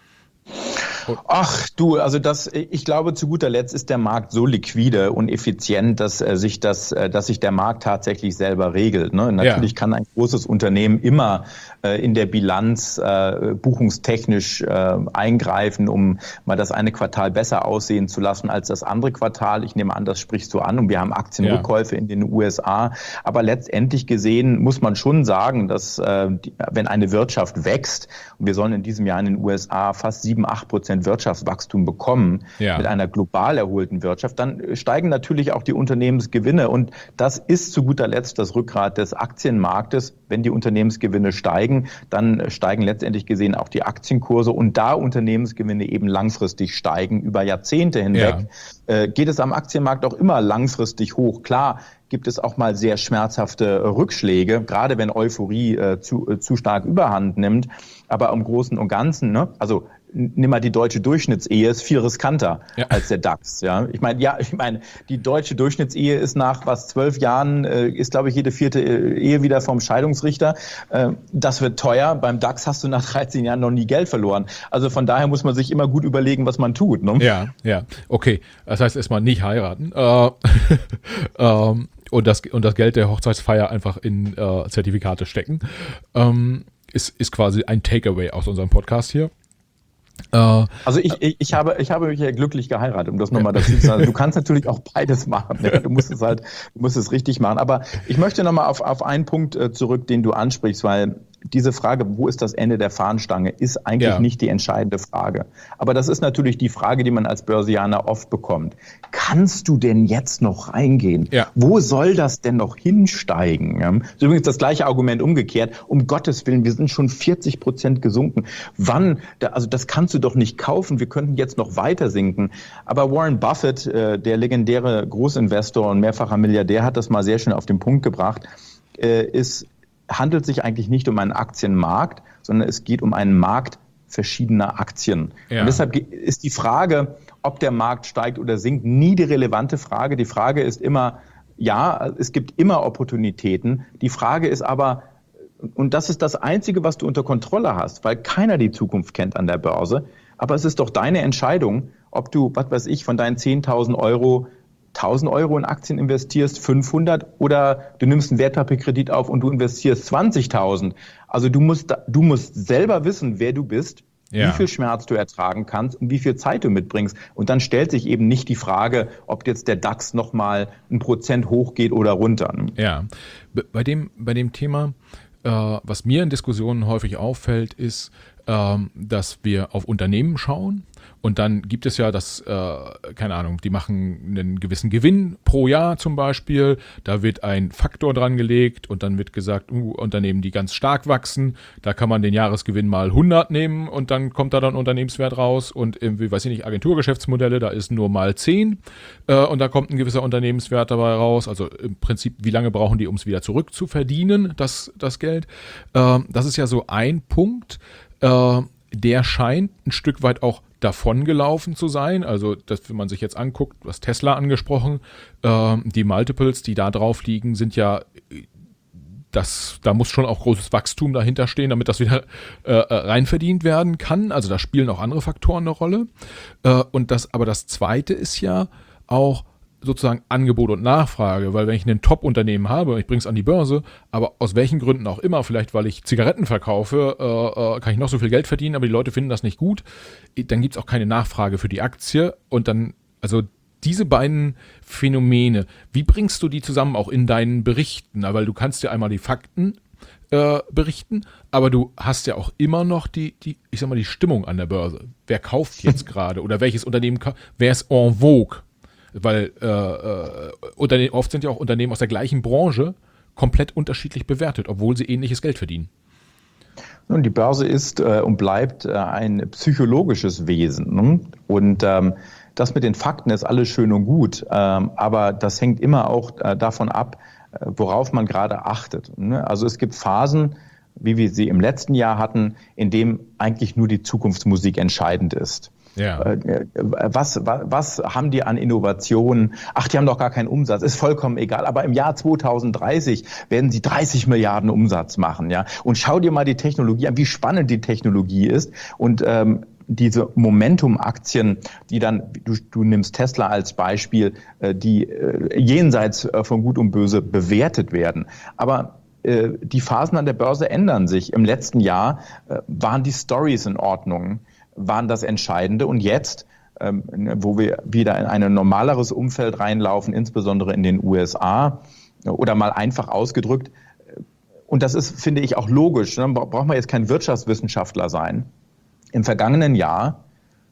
Ach du, also das, ich glaube, zu guter Letzt ist der Markt so liquide und effizient, dass äh, sich das, äh, dass sich der Markt tatsächlich selber regelt. Ne? Natürlich ja. kann ein großes Unternehmen immer äh, in der Bilanz äh, buchungstechnisch äh, eingreifen, um mal das eine Quartal besser aussehen zu lassen als das andere Quartal. Ich nehme an, das sprichst du an und wir haben Aktienrückkäufe ja. in den U S A. Aber letztendlich gesehen muss man schon sagen, dass äh, die, wenn eine Wirtschaft wächst, und wir sollen in diesem Jahr in den U S A fast sieben, acht Prozent ein Wirtschaftswachstum bekommen, ja. mit einer global erholten Wirtschaft, dann steigen natürlich auch die Unternehmensgewinne. Und das ist zu guter Letzt das Rückgrat des Aktienmarktes. Wenn die Unternehmensgewinne steigen, dann steigen letztendlich gesehen auch die Aktienkurse. Und da Unternehmensgewinne eben langfristig steigen, über Jahrzehnte hinweg, ja. äh, geht es am Aktienmarkt auch immer langfristig hoch. Klar, gibt es auch mal sehr schmerzhafte äh, Rückschläge, gerade wenn Euphorie äh, zu, äh, zu stark überhand nimmt. Aber im Großen und Ganzen, ne, also nimm mal die deutsche Durchschnittsehe, ist viel riskanter ja. als der DAX. Ja, ich meine, ja, ich meine, die deutsche Durchschnittsehe ist nach was zwölf Jahren äh, ist, glaube ich, jede vierte Ehe wieder vom Scheidungsrichter. Äh, das wird teuer. Beim DAX hast du nach dreizehn Jahren noch nie Geld verloren. Also von daher muss man sich immer gut überlegen, was man tut. Ne? Ja, ja, okay. Das heißt erstmal nicht heiraten. Äh, ähm, und das und das Geld der Hochzeitsfeier einfach in äh, Zertifikate stecken. Ähm, ist ist quasi ein Takeaway aus unserem Podcast hier. Also ich, ich, ich habe ich habe mich ja glücklich geheiratet, um das nochmal dazu zu sagen. Du kannst natürlich auch beides machen. Ne? Du musst es halt, du musst es richtig machen. Aber ich möchte nochmal auf, auf einen Punkt zurück, den du ansprichst, weil diese Frage, wo ist das Ende der Fahnenstange, ist eigentlich ja. nicht die entscheidende Frage. Aber das ist natürlich die Frage, die man als Börsianer oft bekommt. Kannst du denn jetzt noch reingehen? Ja. Wo soll das denn noch hinsteigen? Ja? Das ist übrigens das gleiche Argument umgekehrt. Um Gottes Willen, wir sind schon vierzig Prozent gesunken. Wann? Also das kannst du doch nicht kaufen. Wir könnten jetzt noch weiter sinken. Aber Warren Buffett, der legendäre Großinvestor und mehrfacher Milliardär, hat das mal sehr schön auf den Punkt gebracht, ist handelt sich eigentlich nicht um einen Aktienmarkt, sondern es geht um einen Markt verschiedener Aktien. Ja. Und deshalb ist die Frage, ob der Markt steigt oder sinkt, nie die relevante Frage. Die Frage ist immer, ja, es gibt immer Opportunitäten. Die Frage ist aber, und das ist das Einzige, was du unter Kontrolle hast, weil keiner die Zukunft kennt an der Börse, aber es ist doch deine Entscheidung, ob du, was weiß ich, von deinen zehntausend Euro tausend Euro in Aktien investierst, fünfhundert, oder du nimmst einen Wertpapierkredit auf und du investierst zwanzigtausend. Also du musst, du musst selber wissen, wer du bist, ja. wie viel Schmerz du ertragen kannst und wie viel Zeit du mitbringst. Und dann stellt sich eben nicht die Frage, ob jetzt der DAX nochmal ein Prozent hochgeht oder runter. Ja, bei dem, bei dem Thema, äh, was mir in Diskussionen häufig auffällt, ist, ähm, dass wir auf Unternehmen schauen. Und dann gibt es ja das, äh, keine Ahnung, die machen einen gewissen Gewinn pro Jahr zum Beispiel. Da wird ein Faktor dran gelegt und dann wird gesagt, uh, Unternehmen, die ganz stark wachsen, da kann man den Jahresgewinn mal hundert nehmen und dann kommt da dann Unternehmenswert raus. Und irgendwie, weiß ich nicht, Agenturgeschäftsmodelle, da ist nur mal zehn äh, und da kommt ein gewisser Unternehmenswert dabei raus. Also im Prinzip, wie lange brauchen die, um es wieder zurückzuverdienen, das, das Geld. Äh, das ist ja so ein Punkt, äh, der scheint ein Stück weit auch davon gelaufen zu sein. Also, das, wenn man sich jetzt anguckt, du hast Tesla angesprochen, äh, die Multiples, die da drauf liegen, sind ja, das, da muss schon auch großes Wachstum dahinter stehen, damit das wieder äh, reinverdient werden kann. Also da spielen auch andere Faktoren eine Rolle. Äh, und das, aber das Zweite ist ja auch sozusagen Angebot und Nachfrage, weil wenn ich ein Top-Unternehmen habe, ich bringe es an die Börse, aber aus welchen Gründen auch immer, vielleicht weil ich Zigaretten verkaufe, äh, kann ich noch so viel Geld verdienen, aber die Leute finden das nicht gut, dann gibt es auch keine Nachfrage für die Aktie und dann, also diese beiden Phänomene, wie bringst du die zusammen auch in deinen Berichten? Weil du kannst ja einmal die Fakten äh, berichten, aber du hast ja auch immer noch die, die, ich sag mal, die Stimmung an der Börse. Wer kauft jetzt gerade oder welches Unternehmen, wer ist en vogue? Weil äh, äh, Unternehmen, oft sind ja auch Unternehmen aus der gleichen Branche komplett unterschiedlich bewertet, obwohl sie ähnliches Geld verdienen. Nun, die Börse ist äh, und bleibt äh, ein psychologisches Wesen. Ne? Und ähm, das mit den Fakten ist alles schön und gut, ähm, aber das hängt immer auch äh, davon ab, äh, worauf man gerade achtet. Ne? Also es gibt Phasen, wie wir sie im letzten Jahr hatten, in dem eigentlich nur die Zukunftsmusik entscheidend ist. Ja. Was, was, was haben die an Innovationen? Ach, die haben doch gar keinen Umsatz. Ist vollkommen egal. Aber im Jahr zweitausenddreißig werden sie dreißig Milliarden Umsatz machen, ja. Und schau dir mal die Technologie an, wie spannend die Technologie ist. Und ähm, diese Momentum-Aktien, die dann, du, du nimmst Tesla als Beispiel, äh, die äh, jenseits äh, von Gut und Böse bewertet werden. Aber äh, die Phasen an der Börse ändern sich. Im letzten Jahr äh, waren die Stories in Ordnung, waren das Entscheidende. Und jetzt, ähm, wo wir wieder in ein normaleres Umfeld reinlaufen, insbesondere in den U S A, oder mal einfach ausgedrückt, und das ist, finde ich, auch logisch, ne, braucht man jetzt kein Wirtschaftswissenschaftler sein. Im vergangenen Jahr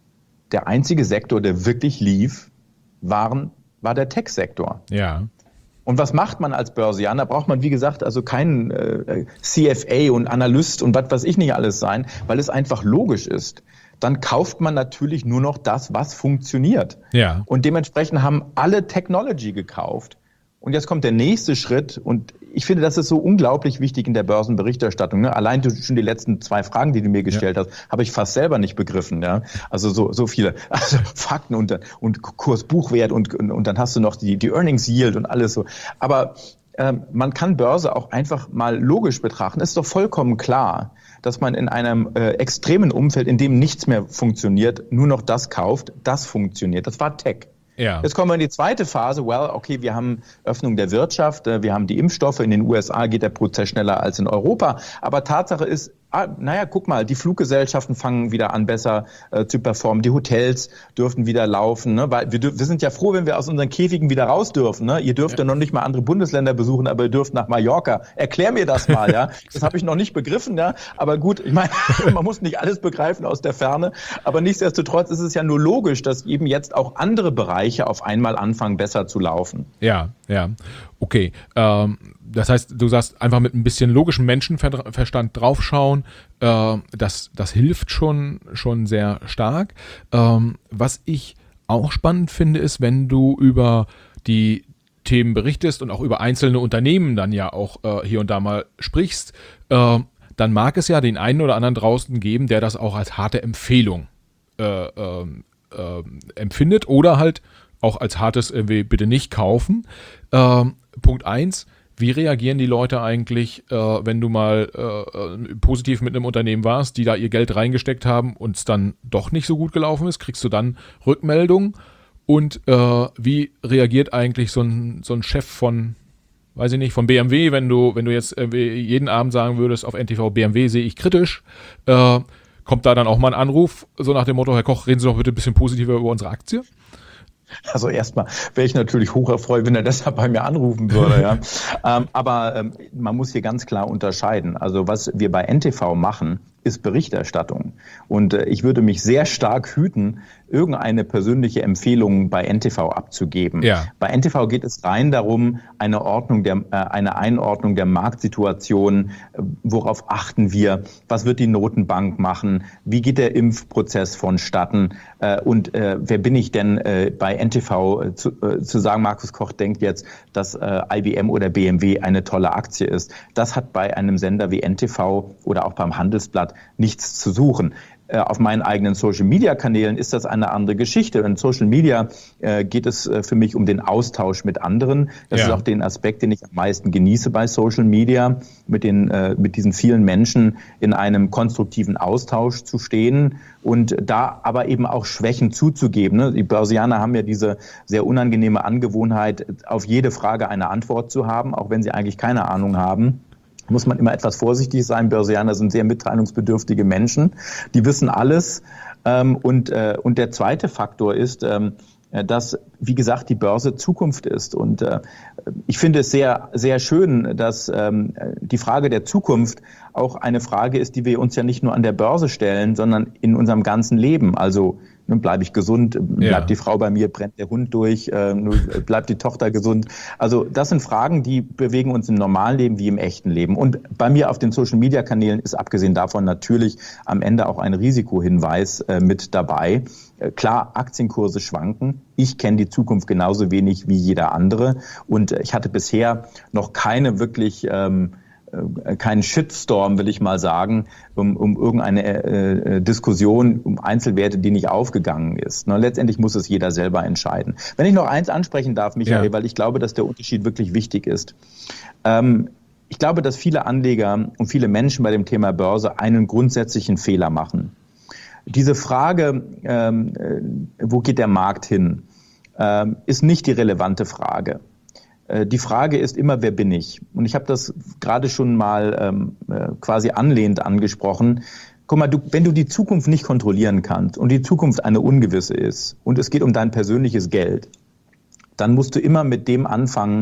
der einzige Sektor, der wirklich lief, waren, war der Tech-Sektor. Ja. Und was macht man als Börsianer? Braucht man, wie gesagt, also keinen äh, C F A und Analyst und was weiß ich nicht alles sein, weil es einfach logisch ist. Dann kauft man natürlich nur noch das, was funktioniert. Ja. Und dementsprechend haben alle Technology gekauft. Und jetzt kommt der nächste Schritt und ich finde, das ist so unglaublich wichtig in der Börsenberichterstattung. Ne? Allein schon die letzten zwei Fragen, die du mir gestellt ja. hast, habe ich fast selber nicht begriffen. Ja? Also so so viele also Fakten und, und Kursbuchwert und, und, und dann hast du noch die, die Earnings Yield und alles so. Aber ähm, man kann Börse auch einfach mal logisch betrachten. Es ist doch vollkommen klar, dass man in einem äh, extremen Umfeld, in dem nichts mehr funktioniert, nur noch das kauft, das funktioniert. Das war Tech. Ja. Jetzt kommen wir in die zweite Phase. Well, okay, wir haben Öffnung der Wirtschaft, wir haben die Impfstoffe. In den U S A geht der Prozess schneller als in Europa. Aber Tatsache ist, ah, naja, guck mal, die Fluggesellschaften fangen wieder an, besser äh, zu performen. Die Hotels dürfen wieder laufen. Ne? Weil wir, wir sind ja froh, wenn wir aus unseren Käfigen wieder raus dürfen. Ne? Ihr dürft ja. ja noch nicht mal andere Bundesländer besuchen, aber ihr dürft nach Mallorca. Erklär mir das mal. ja. Das habe ich noch nicht begriffen. Ja. Aber gut, ich meine, man muss nicht alles begreifen aus der Ferne. Aber nichtsdestotrotz ist es ja nur logisch, dass eben jetzt auch andere Bereiche auf einmal anfangen, besser zu laufen. Ja, ja. Okay. Ähm, das heißt, du sagst, einfach mit ein bisschen logischem Menschenverstand draufschauen, äh, das, das hilft schon, schon sehr stark. Ähm, was ich auch spannend finde, ist, wenn du über die Themen berichtest und auch über einzelne Unternehmen dann ja auch äh, hier und da mal sprichst, äh, dann mag es ja den einen oder anderen draußen geben, der das auch als harte Empfehlung äh, äh, äh, empfindet oder halt auch als hartes irgendwie bitte nicht kaufen. Ähm, Punkt eins, wie reagieren die Leute eigentlich, äh, wenn du mal äh, positiv mit einem Unternehmen warst, die da ihr Geld reingesteckt haben und es dann doch nicht so gut gelaufen ist? Kriegst du dann Rückmeldungen? Und äh, wie reagiert eigentlich so ein, so ein Chef von, weiß ich nicht, von B M W, wenn du, wenn du jetzt äh, jeden Abend sagen würdest, auf N T V, B M W sehe ich kritisch, äh, kommt da dann auch mal ein Anruf, so nach dem Motto, Herr Koch, reden Sie doch bitte ein bisschen positiver über unsere Aktie? Also erstmal wäre ich natürlich hoch erfreut, wenn er deshalb bei mir anrufen würde. Ja. ähm, aber ähm, man muss hier ganz klar unterscheiden. Also was wir bei N T V machen, ist Berichterstattung. Und äh, ich würde mich sehr stark hüten, irgendeine persönliche Empfehlung bei N T V abzugeben. Ja. Bei N T V geht es rein darum, eine Ordnung der, äh, eine Einordnung der Marktsituation, äh, worauf achten wir, was wird die Notenbank machen, wie geht der Impfprozess vonstatten äh, und äh, wer bin ich denn äh, bei N T V äh, zu, äh, zu sagen, Markus Koch denkt jetzt, dass äh, I B M oder B M W eine tolle Aktie ist. Das hat bei einem Sender wie N T V oder auch beim Handelsblatt nichts zu suchen. Auf meinen eigenen Social-Media-Kanälen ist das eine andere Geschichte. In Social Media äh, geht es äh, für mich um den Austausch mit anderen. Das ja. ist auch den Aspekt, den ich am meisten genieße bei Social Media, mit den äh, mit diesen vielen Menschen in einem konstruktiven Austausch zu stehen und da aber eben auch Schwächen zuzugeben. Ne? Die Börsianer haben ja diese sehr unangenehme Angewohnheit, auf jede Frage eine Antwort zu haben, auch wenn sie eigentlich keine Ahnung haben. Muss man immer etwas vorsichtig sein. Börsianer sind sehr mitteilungsbedürftige Menschen. Die wissen alles. Und, und der zweite Faktor ist, dass, wie gesagt, die Börse Zukunft ist. Und ich finde es sehr, sehr schön, dass die Frage der Zukunft auch eine Frage ist, die wir uns ja nicht nur an der Börse stellen, sondern in unserem ganzen Leben. Also nun bleibe ich gesund, bleibt ja. die Frau bei mir, brennt der Hund durch, äh, bleibt die Tochter gesund. Also das sind Fragen, die bewegen uns im normalen Leben wie im echten Leben. Und bei mir auf den Social-Media-Kanälen ist abgesehen davon natürlich am Ende auch ein Risikohinweis äh, mit dabei. Äh, klar, Aktienkurse schwanken. Ich kenne die Zukunft genauso wenig wie jeder andere. Und äh, ich hatte bisher noch keine wirklich... Ähm, keinen Shitstorm, will ich mal sagen, um, um irgendeine äh, Diskussion um Einzelwerte, die nicht aufgegangen ist. Ne, letztendlich muss es jeder selber entscheiden. Wenn ich noch eins ansprechen darf, Michael, ja. weil ich glaube, dass der Unterschied wirklich wichtig ist. Ähm, ich glaube, dass viele Anleger und viele Menschen bei dem Thema Börse einen grundsätzlichen Fehler machen. Diese Frage, ähm, wo geht der Markt hin, ähm, ist nicht die relevante Frage. Die Frage ist immer, wer bin ich? Und ich habe das gerade schon mal ähm, quasi anlehnend angesprochen. Guck mal, du, wenn du die Zukunft nicht kontrollieren kannst und die Zukunft eine ungewisse ist und es geht um dein persönliches Geld, dann musst du immer mit dem anfangen,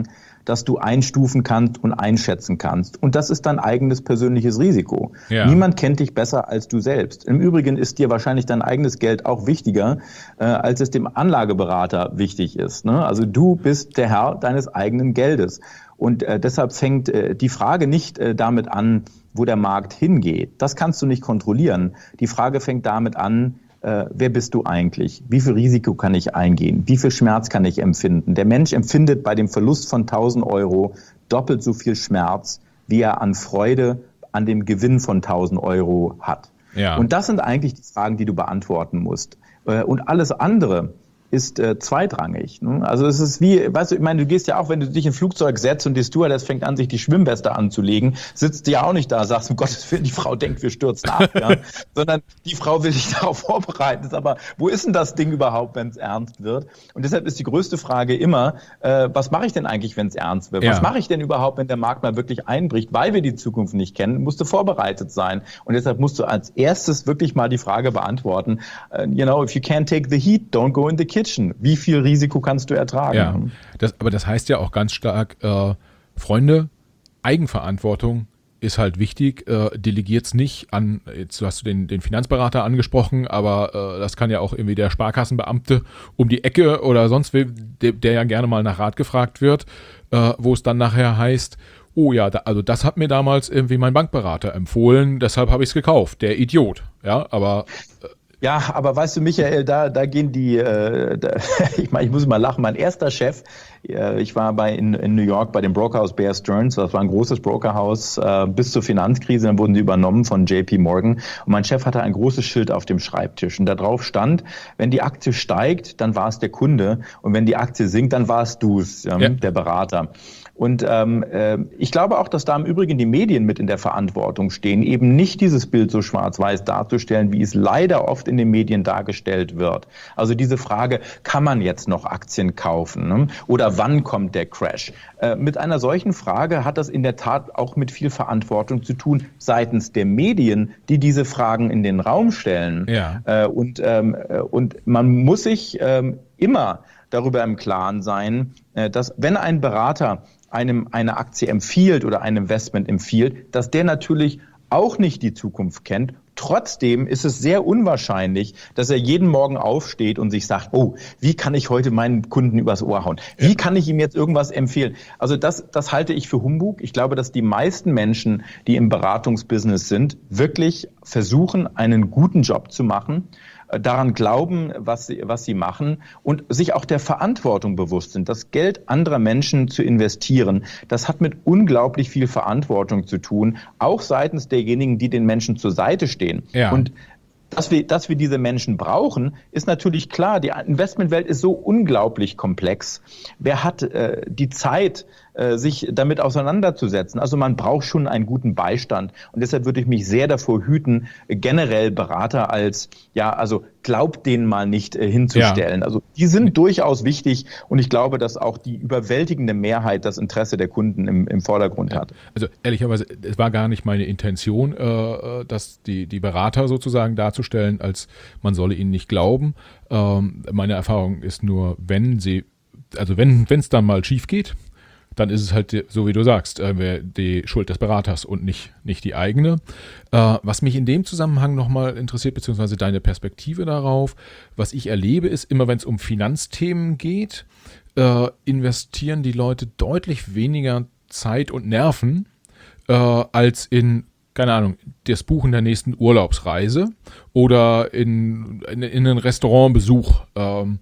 das du einstufen kannst und einschätzen kannst. Und das ist dein eigenes persönliches Risiko. Ja. Niemand kennt dich besser als du selbst. Im Übrigen ist dir wahrscheinlich dein eigenes Geld auch wichtiger, äh, als es dem Anlageberater wichtig ist. Ne? Also du bist der Herr deines eigenen Geldes. Und äh, deshalb fängt äh, die Frage nicht äh, damit an, wo der Markt hingeht. Das kannst du nicht kontrollieren. Die Frage fängt damit an, äh, wer bist du eigentlich? Wie viel Risiko kann ich eingehen? Wie viel Schmerz kann ich empfinden? Der Mensch empfindet bei dem Verlust von tausend Euro doppelt so viel Schmerz, wie er an Freude an dem Gewinn von tausend Euro hat. Ja. Und das sind eigentlich die Fragen, die du beantworten musst. Äh, und alles andere ist äh, zweitrangig. Ne? Also es ist wie, weißt du, ich meine, du gehst ja auch, wenn du dich in ein Flugzeug setzt und die Stewardess fängt an, sich die Schwimmweste anzulegen, sitzt du ja auch nicht da, sagst, um Gottes Willen, die Frau denkt, wir stürzen ab, ja? Sondern die Frau will dich darauf vorbereiten. Aber wo ist denn das Ding überhaupt, wenn es ernst wird? Und deshalb ist die größte Frage immer, äh, was mache ich denn eigentlich, wenn es ernst wird? Ja. Was mache ich denn überhaupt, wenn der Markt mal wirklich einbricht? Weil wir die Zukunft nicht kennen, musst du vorbereitet sein. Und deshalb musst du als erstes wirklich mal die Frage beantworten, uh, you know, if you can't take the heat, don't go in the kitchen. Wie viel Risiko kannst du ertragen? Ja, das, aber das heißt ja auch ganz stark, äh, Freunde, Eigenverantwortung ist halt wichtig. Äh, delegiert's nicht an, jetzt hast du den, den Finanzberater angesprochen, aber äh, das kann ja auch irgendwie der Sparkassenbeamte um die Ecke oder sonst wer, der, der ja gerne mal nach Rat gefragt wird, äh, wo es dann nachher heißt, oh ja, da, also das hat mir damals irgendwie mein Bankberater empfohlen, deshalb habe ich es gekauft, der Idiot. Ja, aber äh, Ja, aber weißt du, Michael, da, da gehen die, äh, da, ich meine, ich muss mal lachen, mein erster Chef, äh, ich war bei in, in New York bei dem Brokerhaus Bear Stearns, das war ein großes Brokerhaus äh, bis zur Finanzkrise, dann wurden sie übernommen von J P Morgan und mein Chef hatte ein großes Schild auf dem Schreibtisch und da drauf stand, wenn die Aktie steigt, dann war es der Kunde und wenn die Aktie sinkt, dann war es du, ähm, ja. der Berater. Und ähm, äh, ich glaube auch, dass da im Übrigen die Medien mit in der Verantwortung stehen, eben nicht dieses Bild so schwarz-weiß darzustellen, wie es leider oft in den Medien dargestellt wird. Also diese Frage, kann man jetzt noch Aktien kaufen, ne? Oder wann kommt der Crash? Äh, mit einer solchen Frage hat das in der Tat auch mit viel Verantwortung zu tun seitens der Medien, die diese Fragen in den Raum stellen. Ja. Äh, und, ähm, und man muss sich ähm, immer darüber im Klaren sein, äh, dass wenn ein Berater einem eine Aktie empfiehlt oder ein Investment empfiehlt, dass der natürlich auch nicht die Zukunft kennt. Trotzdem ist es sehr unwahrscheinlich, dass er jeden Morgen aufsteht und sich sagt, oh, wie kann ich heute meinen Kunden übers Ohr hauen? Wie ja. kann ich ihm jetzt irgendwas empfehlen? Also das, das halte ich für Humbug. Ich glaube, dass die meisten Menschen, die im Beratungsbusiness sind, wirklich versuchen, einen guten Job zu machen, daran glauben, was sie, was sie machen und sich auch der Verantwortung bewusst sind. Das Geld anderer Menschen zu investieren, das hat mit unglaublich viel Verantwortung zu tun, auch seitens derjenigen, die den Menschen zur Seite stehen. Ja. Und dass wir, dass wir diese Menschen brauchen, ist natürlich klar. Die Investmentwelt ist so unglaublich komplex. Wer hat äh, die Zeit, äh, sich damit auseinanderzusetzen? Also man braucht schon einen guten Beistand. Und deshalb würde ich mich sehr davor hüten, generell Berater als, ja, also glaubt denen mal nicht äh, hinzustellen. Ja. Also die sind durchaus wichtig. Und ich glaube, dass auch die überwältigende Mehrheit das Interesse der Kunden im, im Vordergrund ja. hat. Also ehrlicherweise, es war gar nicht meine Intention, äh, dass die, die Berater sozusagen dazu stellen, als man solle ihnen nicht glauben. Ähm, meine Erfahrung ist nur, wenn sie, also wenn wenn es dann mal schief geht, dann ist es halt so, wie du sagst, äh, die Schuld des Beraters und nicht nicht die eigene. Äh, was mich in dem Zusammenhang nochmal interessiert, beziehungsweise deine Perspektive darauf, was ich erlebe, ist immer, wenn es um Finanzthemen geht, äh, investieren die Leute deutlich weniger Zeit und Nerven äh, als in keine Ahnung, das Buchen der nächsten Urlaubsreise oder in, in, in einen Restaurantbesuch. Ähm,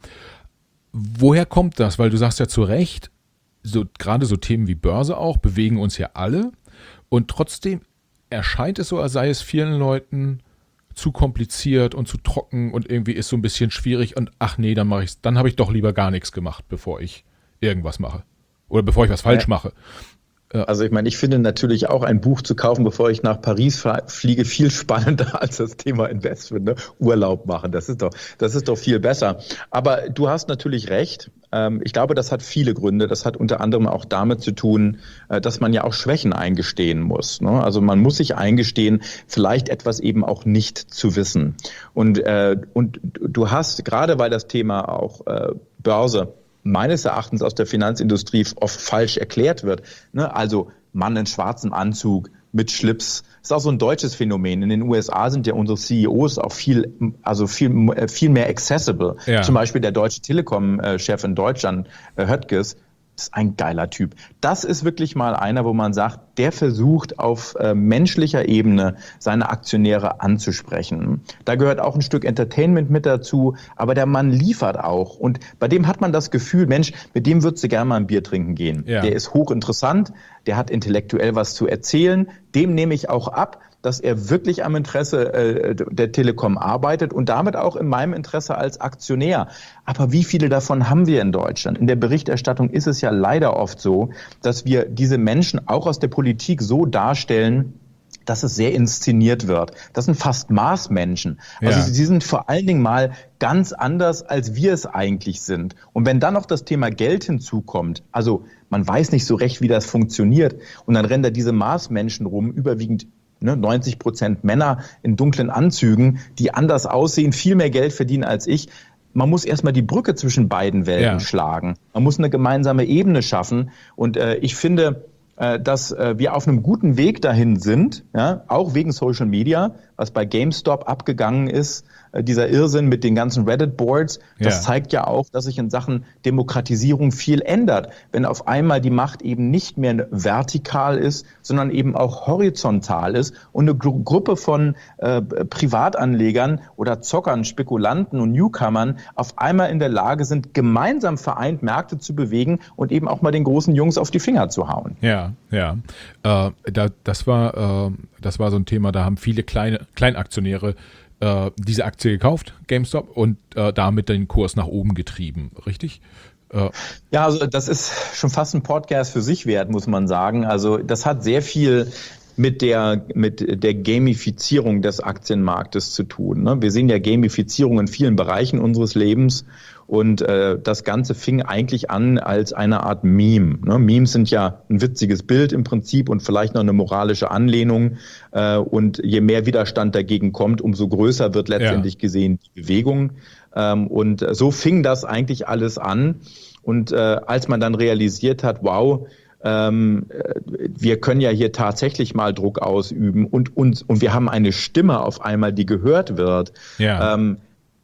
woher kommt das? Weil du sagst ja zu Recht, so, gerade so Themen wie Börse auch bewegen uns ja alle und trotzdem erscheint es so, als sei es vielen Leuten zu kompliziert und zu trocken und irgendwie ist so ein bisschen schwierig und ach nee, dann mache ich's, dann habe ich doch lieber gar nichts gemacht, bevor ich irgendwas mache oder bevor ich was falsch ja. mache. Also ich meine, ich finde natürlich auch ein Buch zu kaufen, bevor ich nach Paris fliege, viel spannender als das Thema Investment, ne? Urlaub machen. Das ist doch, das ist doch viel besser. Aber du hast natürlich recht. Ich glaube, das hat viele Gründe. Das hat unter anderem auch damit zu tun, dass man ja auch Schwächen eingestehen muss. Also man muss sich eingestehen, vielleicht etwas eben auch nicht zu wissen. Und, und du hast, gerade weil das Thema auch Börse meines Erachtens aus der Finanzindustrie oft falsch erklärt wird. Ne? Also Mann in schwarzem Anzug mit Schlips. Das ist auch so ein deutsches Phänomen. In den U S A sind ja unsere C E Os auch viel, also viel, viel mehr accessible. Ja. Zum Beispiel der deutsche Telekom-Chef in Deutschland, Höttges, ist ein geiler Typ. Das ist wirklich mal einer, wo man sagt, der versucht auf äh, menschlicher Ebene seine Aktionäre anzusprechen. Da gehört auch ein Stück Entertainment mit dazu, aber der Mann liefert auch. Und bei dem hat man das Gefühl, Mensch, mit dem würdest du gerne mal ein Bier trinken gehen. Ja. Der ist hochinteressant, der hat intellektuell was zu erzählen. Dem nehme ich auch ab, dass er wirklich am Interesse äh, der Telekom arbeitet und damit auch in meinem Interesse als Aktionär. Aber wie viele davon haben wir in Deutschland? In der Berichterstattung ist es ja leider oft so, dass wir diese Menschen auch aus der Politik so darstellen, dass es sehr inszeniert wird. Das sind fast Marsmenschen. Also ja. sie sind vor allen Dingen mal ganz anders, als wir es eigentlich sind. Und wenn dann noch das Thema Geld hinzukommt, also man weiß nicht so recht, wie das funktioniert, und dann rennen da diese Marsmenschen rum, überwiegend neunzig Prozent Männer in dunklen Anzügen, die anders aussehen, viel mehr Geld verdienen als ich. Man muss erstmal die Brücke zwischen beiden Welten ja. schlagen. Man muss eine gemeinsame Ebene schaffen. Und äh, ich finde, äh, dass äh, wir auf einem guten Weg dahin sind, ja, auch wegen Social Media, was bei GameStop abgegangen ist, äh, dieser Irrsinn mit den ganzen Reddit-Boards, das ja. zeigt ja auch, dass sich in Sachen Demokratisierung viel ändert. Wenn auf einmal die Macht eben nicht mehr vertikal ist, sondern eben auch horizontal ist und eine Gru- Gruppe von äh, Privatanlegern oder Zockern, Spekulanten und Newcomern auf einmal in der Lage sind, gemeinsam vereint Märkte zu bewegen und eben auch mal den großen Jungs auf die Finger zu hauen. Ja, ja. Äh, da, das war, äh, das war so ein Thema, da haben viele kleine Kleinaktionäre äh, diese Aktie gekauft, GameStop, und äh, damit den Kurs nach oben getrieben, richtig? Äh, ja, also das ist schon fast ein Podcast für sich wert, muss man sagen. Also das hat sehr viel mit der mit der Gamifizierung des Aktienmarktes zu tun. Ne? Wir sehen ja Gamifizierung in vielen Bereichen unseres Lebens. Und äh, das Ganze fing eigentlich an als eine Art Meme. Ne? Memes sind ja ein witziges Bild im Prinzip und vielleicht noch eine moralische Anlehnung. Äh, und je mehr Widerstand dagegen kommt, umso größer wird letztendlich ja. gesehen die Bewegung. Ähm, und so fing das eigentlich alles an. Und äh, als man dann realisiert hat, wow, ähm, wir können ja hier tatsächlich mal Druck ausüben und uns und wir haben eine Stimme auf einmal, die gehört wird. Ja. Ähm,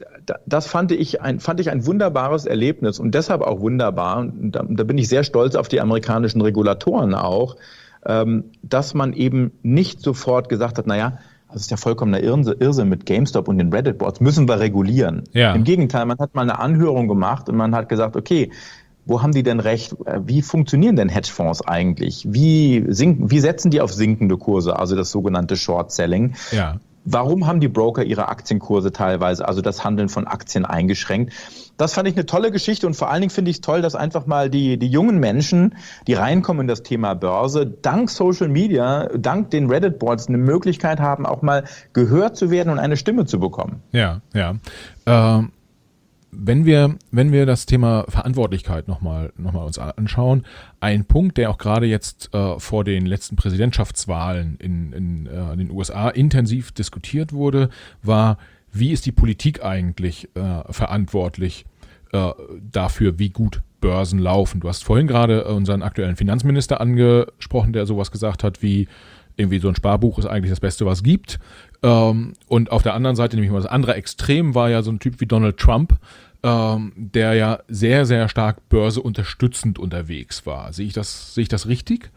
Das fand ich ein, fand ich ein wunderbares Erlebnis und deshalb auch wunderbar, und da, da bin ich sehr stolz auf die amerikanischen Regulatoren auch, ähm, dass man eben nicht sofort gesagt hat, naja, das ist ja vollkommener Irrsinn mit GameStop und den Reddit-Boards, müssen wir regulieren. Ja. Im Gegenteil, man hat mal eine Anhörung gemacht und man hat gesagt, okay, wo haben die denn recht? Wie funktionieren denn Hedgefonds eigentlich? Wie, sinken, wie setzen die auf sinkende Kurse, also das sogenannte Short-Selling? Ja. Warum haben die Broker ihre Aktienkurse teilweise, also das Handeln von Aktien, eingeschränkt? Das fand ich eine tolle Geschichte und vor allen Dingen finde ich es toll, dass einfach mal die, die jungen Menschen, die reinkommen in das Thema Börse, dank Social Media, dank den Reddit-Boards eine Möglichkeit haben, auch mal gehört zu werden und eine Stimme zu bekommen. Ja, ja. Ähm Wenn wir, wenn wir das Thema Verantwortlichkeit nochmal noch mal uns anschauen, ein Punkt, der auch gerade jetzt äh, vor den letzten Präsidentschaftswahlen in, in, äh, in den U S A intensiv diskutiert wurde, war, wie ist die Politik eigentlich äh, verantwortlich äh, dafür, wie gut Börsen laufen? Du hast vorhin gerade unseren aktuellen Finanzminister angesprochen, der sowas gesagt hat wie, irgendwie so ein Sparbuch ist eigentlich das Beste, was es gibt. Ähm, und auf der anderen Seite, nämlich mal das andere Extrem, war ja so ein Typ wie Donald Trump, ähm, der ja sehr, sehr stark börseunterstützend unterwegs war. Sehe ich das, sehe ich das richtig?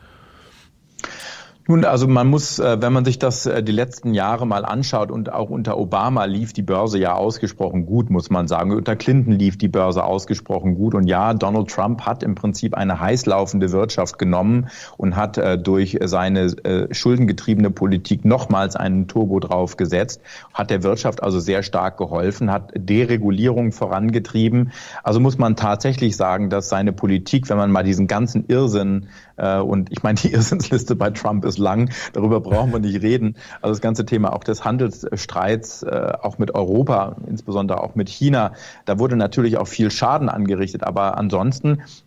Nun, also man muss, wenn man sich das die letzten Jahre mal anschaut, und auch unter Obama lief die Börse ja ausgesprochen gut, muss man sagen. Unter Clinton lief die Börse ausgesprochen gut. Und ja, Donald Trump hat im Prinzip eine heißlaufende Wirtschaft genommen und hat äh, durch seine äh, schuldengetriebene Politik nochmals einen Turbo drauf gesetzt, hat der Wirtschaft also sehr stark geholfen, hat Deregulierung vorangetrieben. Also muss man tatsächlich sagen, dass seine Politik, wenn man mal diesen ganzen Irrsinn, äh, und ich meine, die Irrsinnsliste bei Trump ist lang, darüber brauchen wir nicht reden. Also das ganze Thema auch des Handelsstreits, äh, auch mit Europa, insbesondere auch mit China, da wurde natürlich auch viel Schaden angerichtet. Aber ansonsten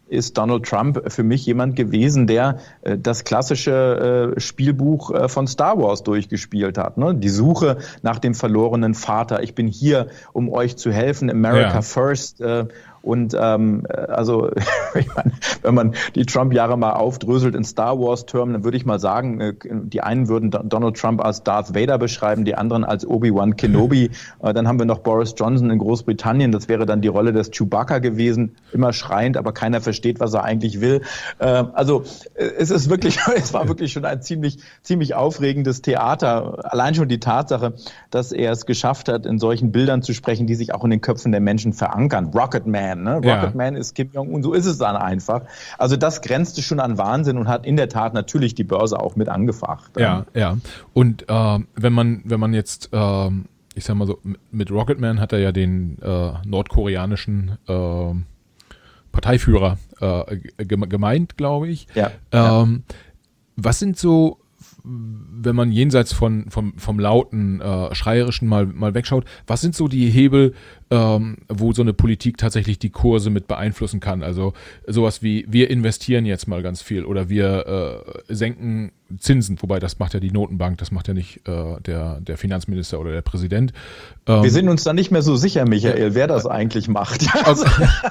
ist Donald Trump für mich jemand gewesen, der äh, das klassische äh, Spielbuch äh, von Star Wars durchgespielt hat. Ne? Die Suche nach dem verlorenen Vater. Ich bin hier, um euch zu helfen. America ja. First. Äh, Und ähm, also ich meine, wenn man die Trump-Jahre mal aufdröselt in Star Wars-Termen, dann würde ich mal sagen, äh, die einen würden Donald Trump als Darth Vader beschreiben, die anderen als Obi-Wan Kenobi. Äh, dann haben wir noch Boris Johnson in Großbritannien, das wäre dann die Rolle des Chewbacca gewesen, immer schreiend, aber keiner versteht, was er eigentlich will. Äh, also es ist wirklich, es war wirklich schon ein ziemlich, ziemlich aufregendes Theater. Allein schon die Tatsache, dass er es geschafft hat, in solchen Bildern zu sprechen, die sich auch in den Köpfen der Menschen verankern. Rocket Man. Ne? Rocket ja. Man ist Kim Jong-un, so ist es dann einfach. Also das grenzte schon an Wahnsinn und hat in der Tat natürlich die Börse auch mit angefacht. Ja, ja. Und äh, wenn man wenn man jetzt, äh, ich sag mal so, mit Rocket Man hat er ja den äh, nordkoreanischen äh, Parteiführer äh, gemeint, glaube ich. Ja. Ähm, ja. Was sind so, wenn man jenseits von vom vom lauten äh, schreierischen mal mal wegschaut, was sind so die Hebel, ähm, wo so eine Politik tatsächlich die Kurse mit beeinflussen kann? Also sowas wie wir investieren jetzt mal ganz viel oder wir äh, senken Zinsen, wobei das macht ja die Notenbank, das macht ja nicht äh, der der Finanzminister oder der Präsident. Ähm, wir sind uns da nicht mehr so sicher, Michael, wer das eigentlich macht. Also,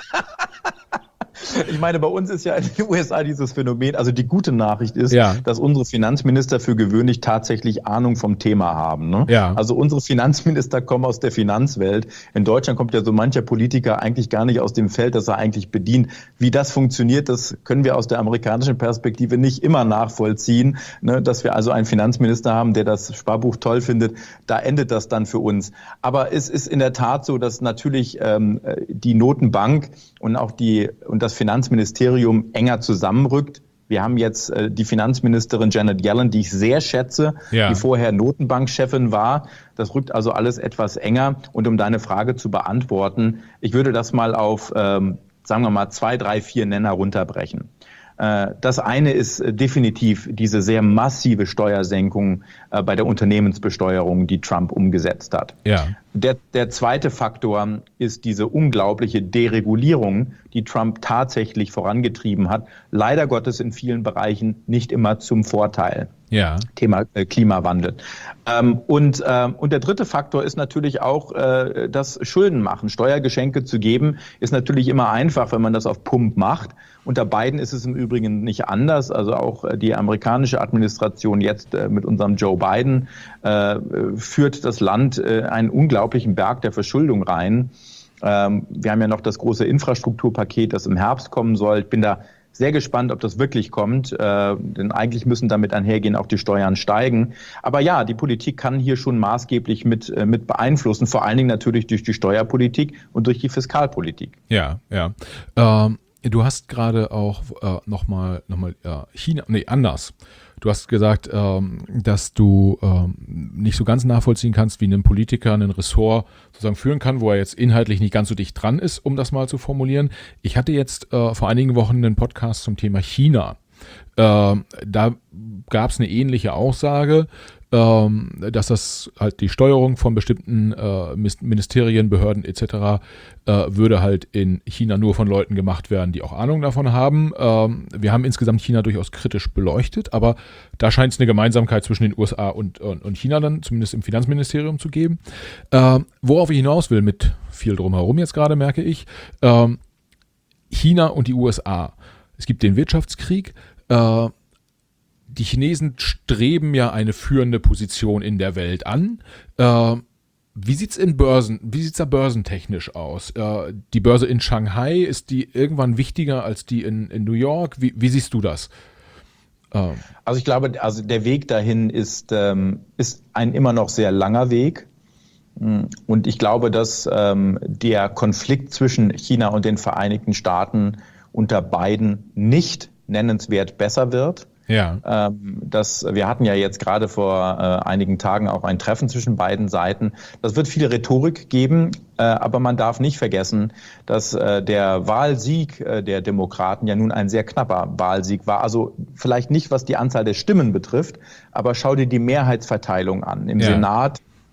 ich meine, bei uns ist ja in den U S A dieses Phänomen, also die gute Nachricht ist, ja. dass unsere Finanzminister für gewöhnlich tatsächlich Ahnung vom Thema haben. Ne? Ja. Also unsere Finanzminister kommen aus der Finanzwelt. In Deutschland kommt ja so mancher Politiker eigentlich gar nicht aus dem Feld, das er eigentlich bedient. Wie das funktioniert, das können wir aus der amerikanischen Perspektive nicht immer nachvollziehen. Ne? Dass wir also einen Finanzminister haben, der das Sparbuch toll findet, da endet das dann für uns. Aber es ist in der Tat so, dass natürlich ähm, die Notenbank und auch die und das Finanzministerium enger zusammenrückt. Wir haben jetzt äh, die Finanzministerin Janet Yellen, die ich sehr schätze, ja. die vorher Notenbankchefin war. Das rückt also alles etwas enger. Und um deine Frage zu beantworten, ich würde das mal auf, ähm, sagen wir mal, zwei, drei, vier Nenner runterbrechen. Das eine ist definitiv diese sehr massive Steuersenkung bei der Unternehmensbesteuerung, die Trump umgesetzt hat. Ja. Der, der zweite Faktor ist diese unglaubliche Deregulierung, die Trump tatsächlich vorangetrieben hat. Leider Gottes in vielen Bereichen nicht immer zum Vorteil. Ja. Thema äh, Klimawandel. Ähm, und, äh, und der dritte Faktor ist natürlich auch äh, das Schuldenmachen. Steuergeschenke zu geben ist natürlich immer einfach, wenn man das auf Pump macht. Unter Biden ist es im Übrigen nicht anders. Also auch die amerikanische Administration jetzt äh, mit unserem Joe Biden äh, führt das Land äh, einen unglaublichen Berg der Verschuldung rein. Ähm, wir haben ja noch das große Infrastrukturpaket, das im Herbst kommen soll. Ich bin da sehr gespannt, ob das wirklich kommt, äh, denn eigentlich müssen damit einhergehen auch die Steuern steigen. Aber ja, die Politik kann hier schon maßgeblich mit, äh, mit beeinflussen, vor allen Dingen natürlich durch die Steuerpolitik und durch die Fiskalpolitik. Ja, ja. Ähm, du hast gerade auch äh, nochmal noch mal, äh, China, nee, anders. Du hast gesagt, ähm, dass du ähm, nicht so ganz nachvollziehen kannst, wie ein Politiker ein Ressort sozusagen führen kann, wo er jetzt inhaltlich nicht ganz so dicht dran ist, um das mal zu formulieren. Ich hatte jetzt äh, vor einigen Wochen einen Podcast zum Thema China. Äh, da gab es eine ähnliche Aussage, ähm, dass das halt die Steuerung von bestimmten äh, Ministerien, Behörden et cetera äh, würde halt in China nur von Leuten gemacht werden, die auch Ahnung davon haben. Ähm, wir haben insgesamt China durchaus kritisch beleuchtet, aber da scheint es eine Gemeinsamkeit zwischen den U S A und, und, und China dann, zumindest im Finanzministerium zu geben. Ähm, worauf ich hinaus will, mit viel drumherum jetzt gerade, merke ich, ähm, China und die U S A. Es gibt den Wirtschaftskrieg. Äh, die Chinesen streben ja eine führende Position in der Welt an. Äh, wie sieht's in Börsen, wie sieht's da börsentechnisch aus? Äh, die Börse in Shanghai, ist die irgendwann wichtiger als die in, in New York? Wie, wie siehst du das? Ähm. Also ich glaube, also der Weg dahin ist, ähm, ist ein immer noch sehr langer Weg. Und ich glaube, dass ähm, der Konflikt zwischen China und den Vereinigten Staaten unter Biden nicht nennenswert besser wird. Ja. Ähm, das, wir hatten ja jetzt gerade vor äh, einigen Tagen auch ein Treffen zwischen beiden Seiten. Das wird viel Rhetorik geben, äh, aber man darf nicht vergessen, dass äh, der Wahlsieg äh, der Demokraten ja nun ein sehr knapper Wahlsieg war. Also vielleicht nicht, was die Anzahl der Stimmen betrifft, aber schau dir die Mehrheitsverteilung an. Im ja. Senat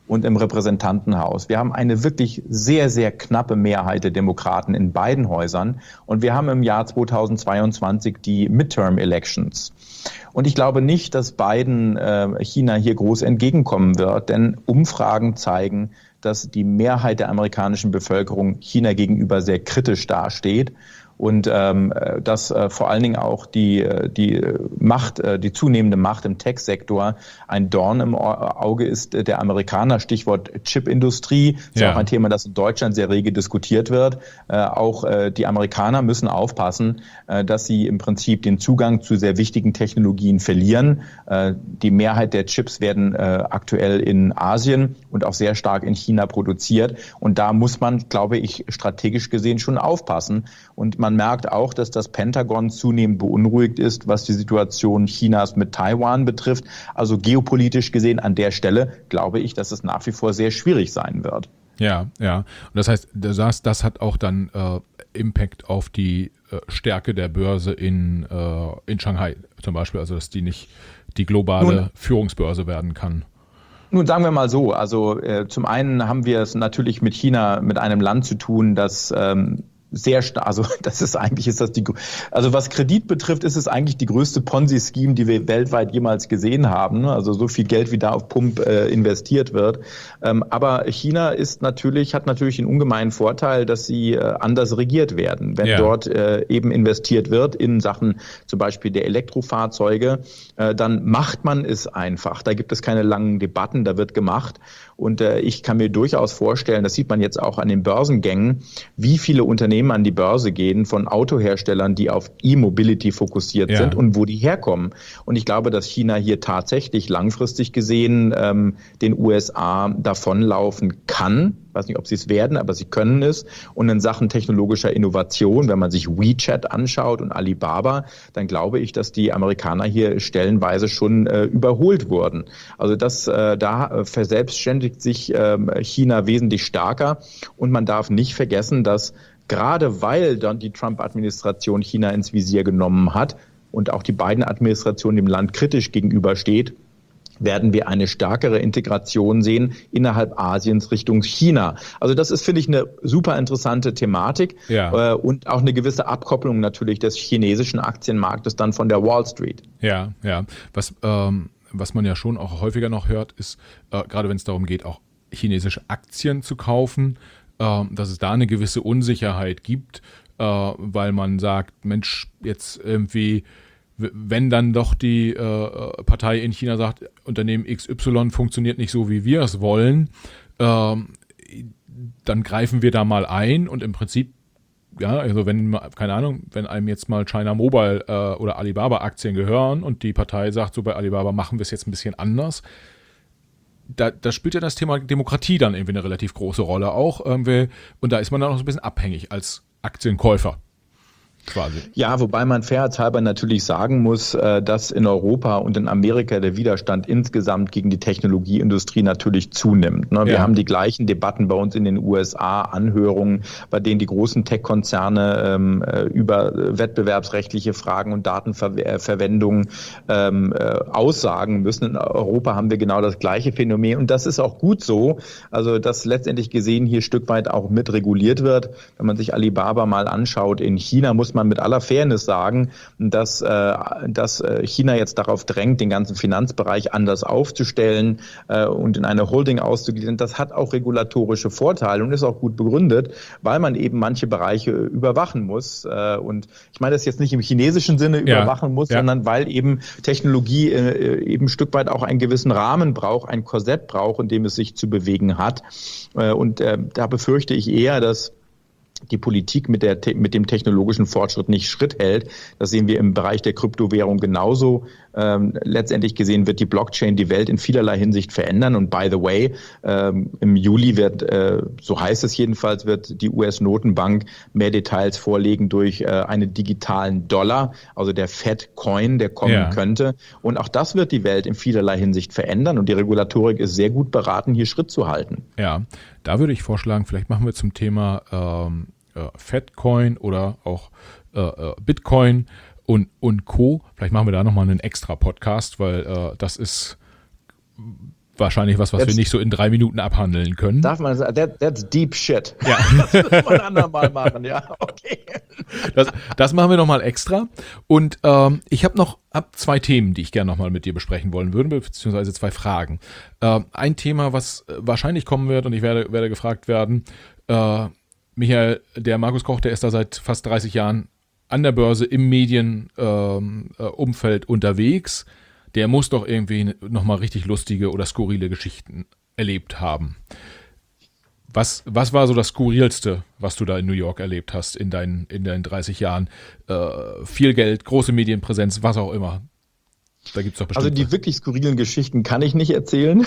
und im Repräsentantenhaus. Wir haben eine wirklich sehr, sehr knappe Mehrheit der Demokraten in beiden Häusern und wir haben im Jahr zweitausendzweiundzwanzig die Midterm-Elections. Und ich glaube nicht, dass Biden äh, China hier groß entgegenkommen wird, denn Umfragen zeigen, dass die Mehrheit der amerikanischen Bevölkerung China gegenüber sehr kritisch dasteht. Und ähm, dass äh, vor allen Dingen auch die, die Macht, äh, die zunehmende Macht im Tech-Sektor ein Dorn im Auge ist äh, der Amerikaner. Stichwort Chipindustrie. Das ist ja auch ein Thema, das in Deutschland sehr rege diskutiert wird. Äh, auch äh, die Amerikaner müssen aufpassen, äh, dass sie im Prinzip den Zugang zu sehr wichtigen Technologien verlieren. Äh, die Mehrheit der Chips werden äh, aktuell in Asien und auch sehr stark in China produziert. Und da muss man, glaube ich, strategisch gesehen schon aufpassen. Und man Man merkt auch, dass das Pentagon zunehmend beunruhigt ist, was die Situation Chinas mit Taiwan betrifft. Also geopolitisch gesehen an der Stelle glaube ich, dass es nach wie vor sehr schwierig sein wird. Ja, ja. Und das heißt, du sagst, das hat auch dann äh, Impact auf die äh, Stärke der Börse in, äh, in Shanghai zum Beispiel, also dass die nicht die globale Nun, Führungsbörse werden kann. Nun sagen wir mal so, also äh, zum einen haben wir es natürlich mit China, mit einem Land zu tun, das ähm, sehr stark, also das ist eigentlich, ist das die, also was Kredit betrifft, ist es eigentlich die größte Ponzi-Scheme, die wir weltweit jemals gesehen haben. Also so viel Geld, wie da auf Pump äh, investiert wird. Ähm, aber China ist natürlich, hat natürlich den ungemeinen Vorteil, dass sie äh, anders regiert werden. Wenn ja. dort äh, eben investiert wird in Sachen zum Beispiel der Elektrofahrzeuge, äh, dann macht man es einfach. Da gibt es keine langen Debatten, da wird gemacht. Und äh, ich kann mir durchaus vorstellen, das sieht man jetzt auch an den Börsengängen, wie viele Unternehmen an die Börse gehen von Autoherstellern, die auf E-Mobility fokussiert ja. sind und wo die herkommen. Und ich glaube, dass China hier tatsächlich langfristig gesehen ähm, den U S A davonlaufen kann. Ich weiß nicht, ob sie es werden, aber sie können es. Und in Sachen technologischer Innovation, wenn man sich WeChat anschaut und Alibaba, dann glaube ich, dass die Amerikaner hier stellenweise schon äh, überholt wurden. Also das, äh, da verselbstständigt sich äh, China wesentlich stärker. Und man darf nicht vergessen, dass gerade weil dann die Trump-Administration China ins Visier genommen hat und auch die Biden-Administration dem Land kritisch gegenübersteht, werden wir eine stärkere Integration sehen innerhalb Asiens Richtung China. Also das ist, finde ich, eine super interessante Thematik ja. äh, und auch eine gewisse Abkopplung natürlich des chinesischen Aktienmarktes dann von der Wall Street. Ja, ja. Was, ähm, was man ja schon auch häufiger noch hört, ist, äh, gerade wenn es darum geht, auch chinesische Aktien zu kaufen, dass es da eine gewisse Unsicherheit gibt, weil man sagt, Mensch, jetzt irgendwie, wenn dann doch die Partei in China sagt, Unternehmen X Y funktioniert nicht so, wie wir es wollen, dann greifen wir da mal ein und im Prinzip, ja, also wenn, keine Ahnung, wenn einem jetzt mal China Mobile oder Alibaba Aktien gehören und die Partei sagt, so bei Alibaba machen wir es jetzt ein bisschen anders, Da, da spielt ja das Thema Demokratie dann irgendwie eine relativ große Rolle auch. Irgendwie. Und da ist man dann auch so ein bisschen abhängig als Aktienkäufer. Quasi. Ja, wobei man fairheitshalber natürlich sagen muss, dass in Europa und in Amerika der Widerstand insgesamt gegen die Technologieindustrie natürlich zunimmt. Wir ja. haben die gleichen Debatten bei uns in den U S A, Anhörungen, bei denen die großen Tech-Konzerne ähm, über wettbewerbsrechtliche Fragen und Datenverwendung ähm, aussagen müssen. In Europa haben wir genau das gleiche Phänomen und das ist auch gut so. Also dass letztendlich gesehen hier ein Stück weit auch mit reguliert wird. Wenn man sich Alibaba mal anschaut in China, muss man mit aller Fairness sagen, dass, äh, dass China jetzt darauf drängt, den ganzen Finanzbereich anders aufzustellen äh, und in eine Holding auszugliedern. Das hat auch regulatorische Vorteile und ist auch gut begründet, weil man eben manche Bereiche überwachen muss. Äh, und ich meine das jetzt nicht im chinesischen Sinne ja. überwachen muss, ja. sondern weil eben Technologie äh, eben ein Stück weit auch einen gewissen Rahmen braucht, ein Korsett braucht, in dem es sich zu bewegen hat. Äh, und äh, da befürchte ich eher, dass die Politik mit der mit dem technologischen Fortschritt nicht Schritt hält. Das sehen wir im Bereich der Kryptowährung genauso. Ähm, letztendlich gesehen wird die Blockchain die Welt in vielerlei Hinsicht verändern. Und by the way, ähm, im Juli wird, äh, so heißt es jedenfalls, wird die U S-Notenbank mehr Details vorlegen durch äh, einen digitalen Dollar, also der Fed-Coin, der kommen ja. könnte. Und auch das wird die Welt in vielerlei Hinsicht verändern. Und die Regulatorik ist sehr gut beraten, hier Schritt zu halten. Ja, da würde ich vorschlagen, vielleicht machen wir zum Thema ähm, äh, Fed-Coin oder auch äh, Bitcoin und, und Co. Vielleicht machen wir da nochmal einen extra Podcast, weil äh, das ist wahrscheinlich was, was that's, wir nicht so in drei Minuten abhandeln können. Darf man sagen, that, that's deep shit. Ja. Das müssen wir ein andermal machen, ja, okay. Das, das machen wir nochmal extra. Und ähm, ich habe noch ab zwei Themen, die ich gerne nochmal mit dir besprechen wollen würde, beziehungsweise zwei Fragen. Äh, ein Thema, was wahrscheinlich kommen wird, und ich werde, werde gefragt werden, äh, Michael, der Markus Koch, der ist da seit fast dreißig Jahren an der Börse im Medienumfeld ähm, äh, unterwegs. Der muss doch irgendwie nochmal richtig lustige oder skurrile Geschichten erlebt haben. Was, was war so das Skurrilste, was du da in New York erlebt hast in deinen, in deinen dreißig Jahren? Äh, viel Geld, große Medienpräsenz, was auch immer. Da gibt's doch bestimmt. Also die was. Wirklich skurrilen Geschichten kann ich nicht erzählen.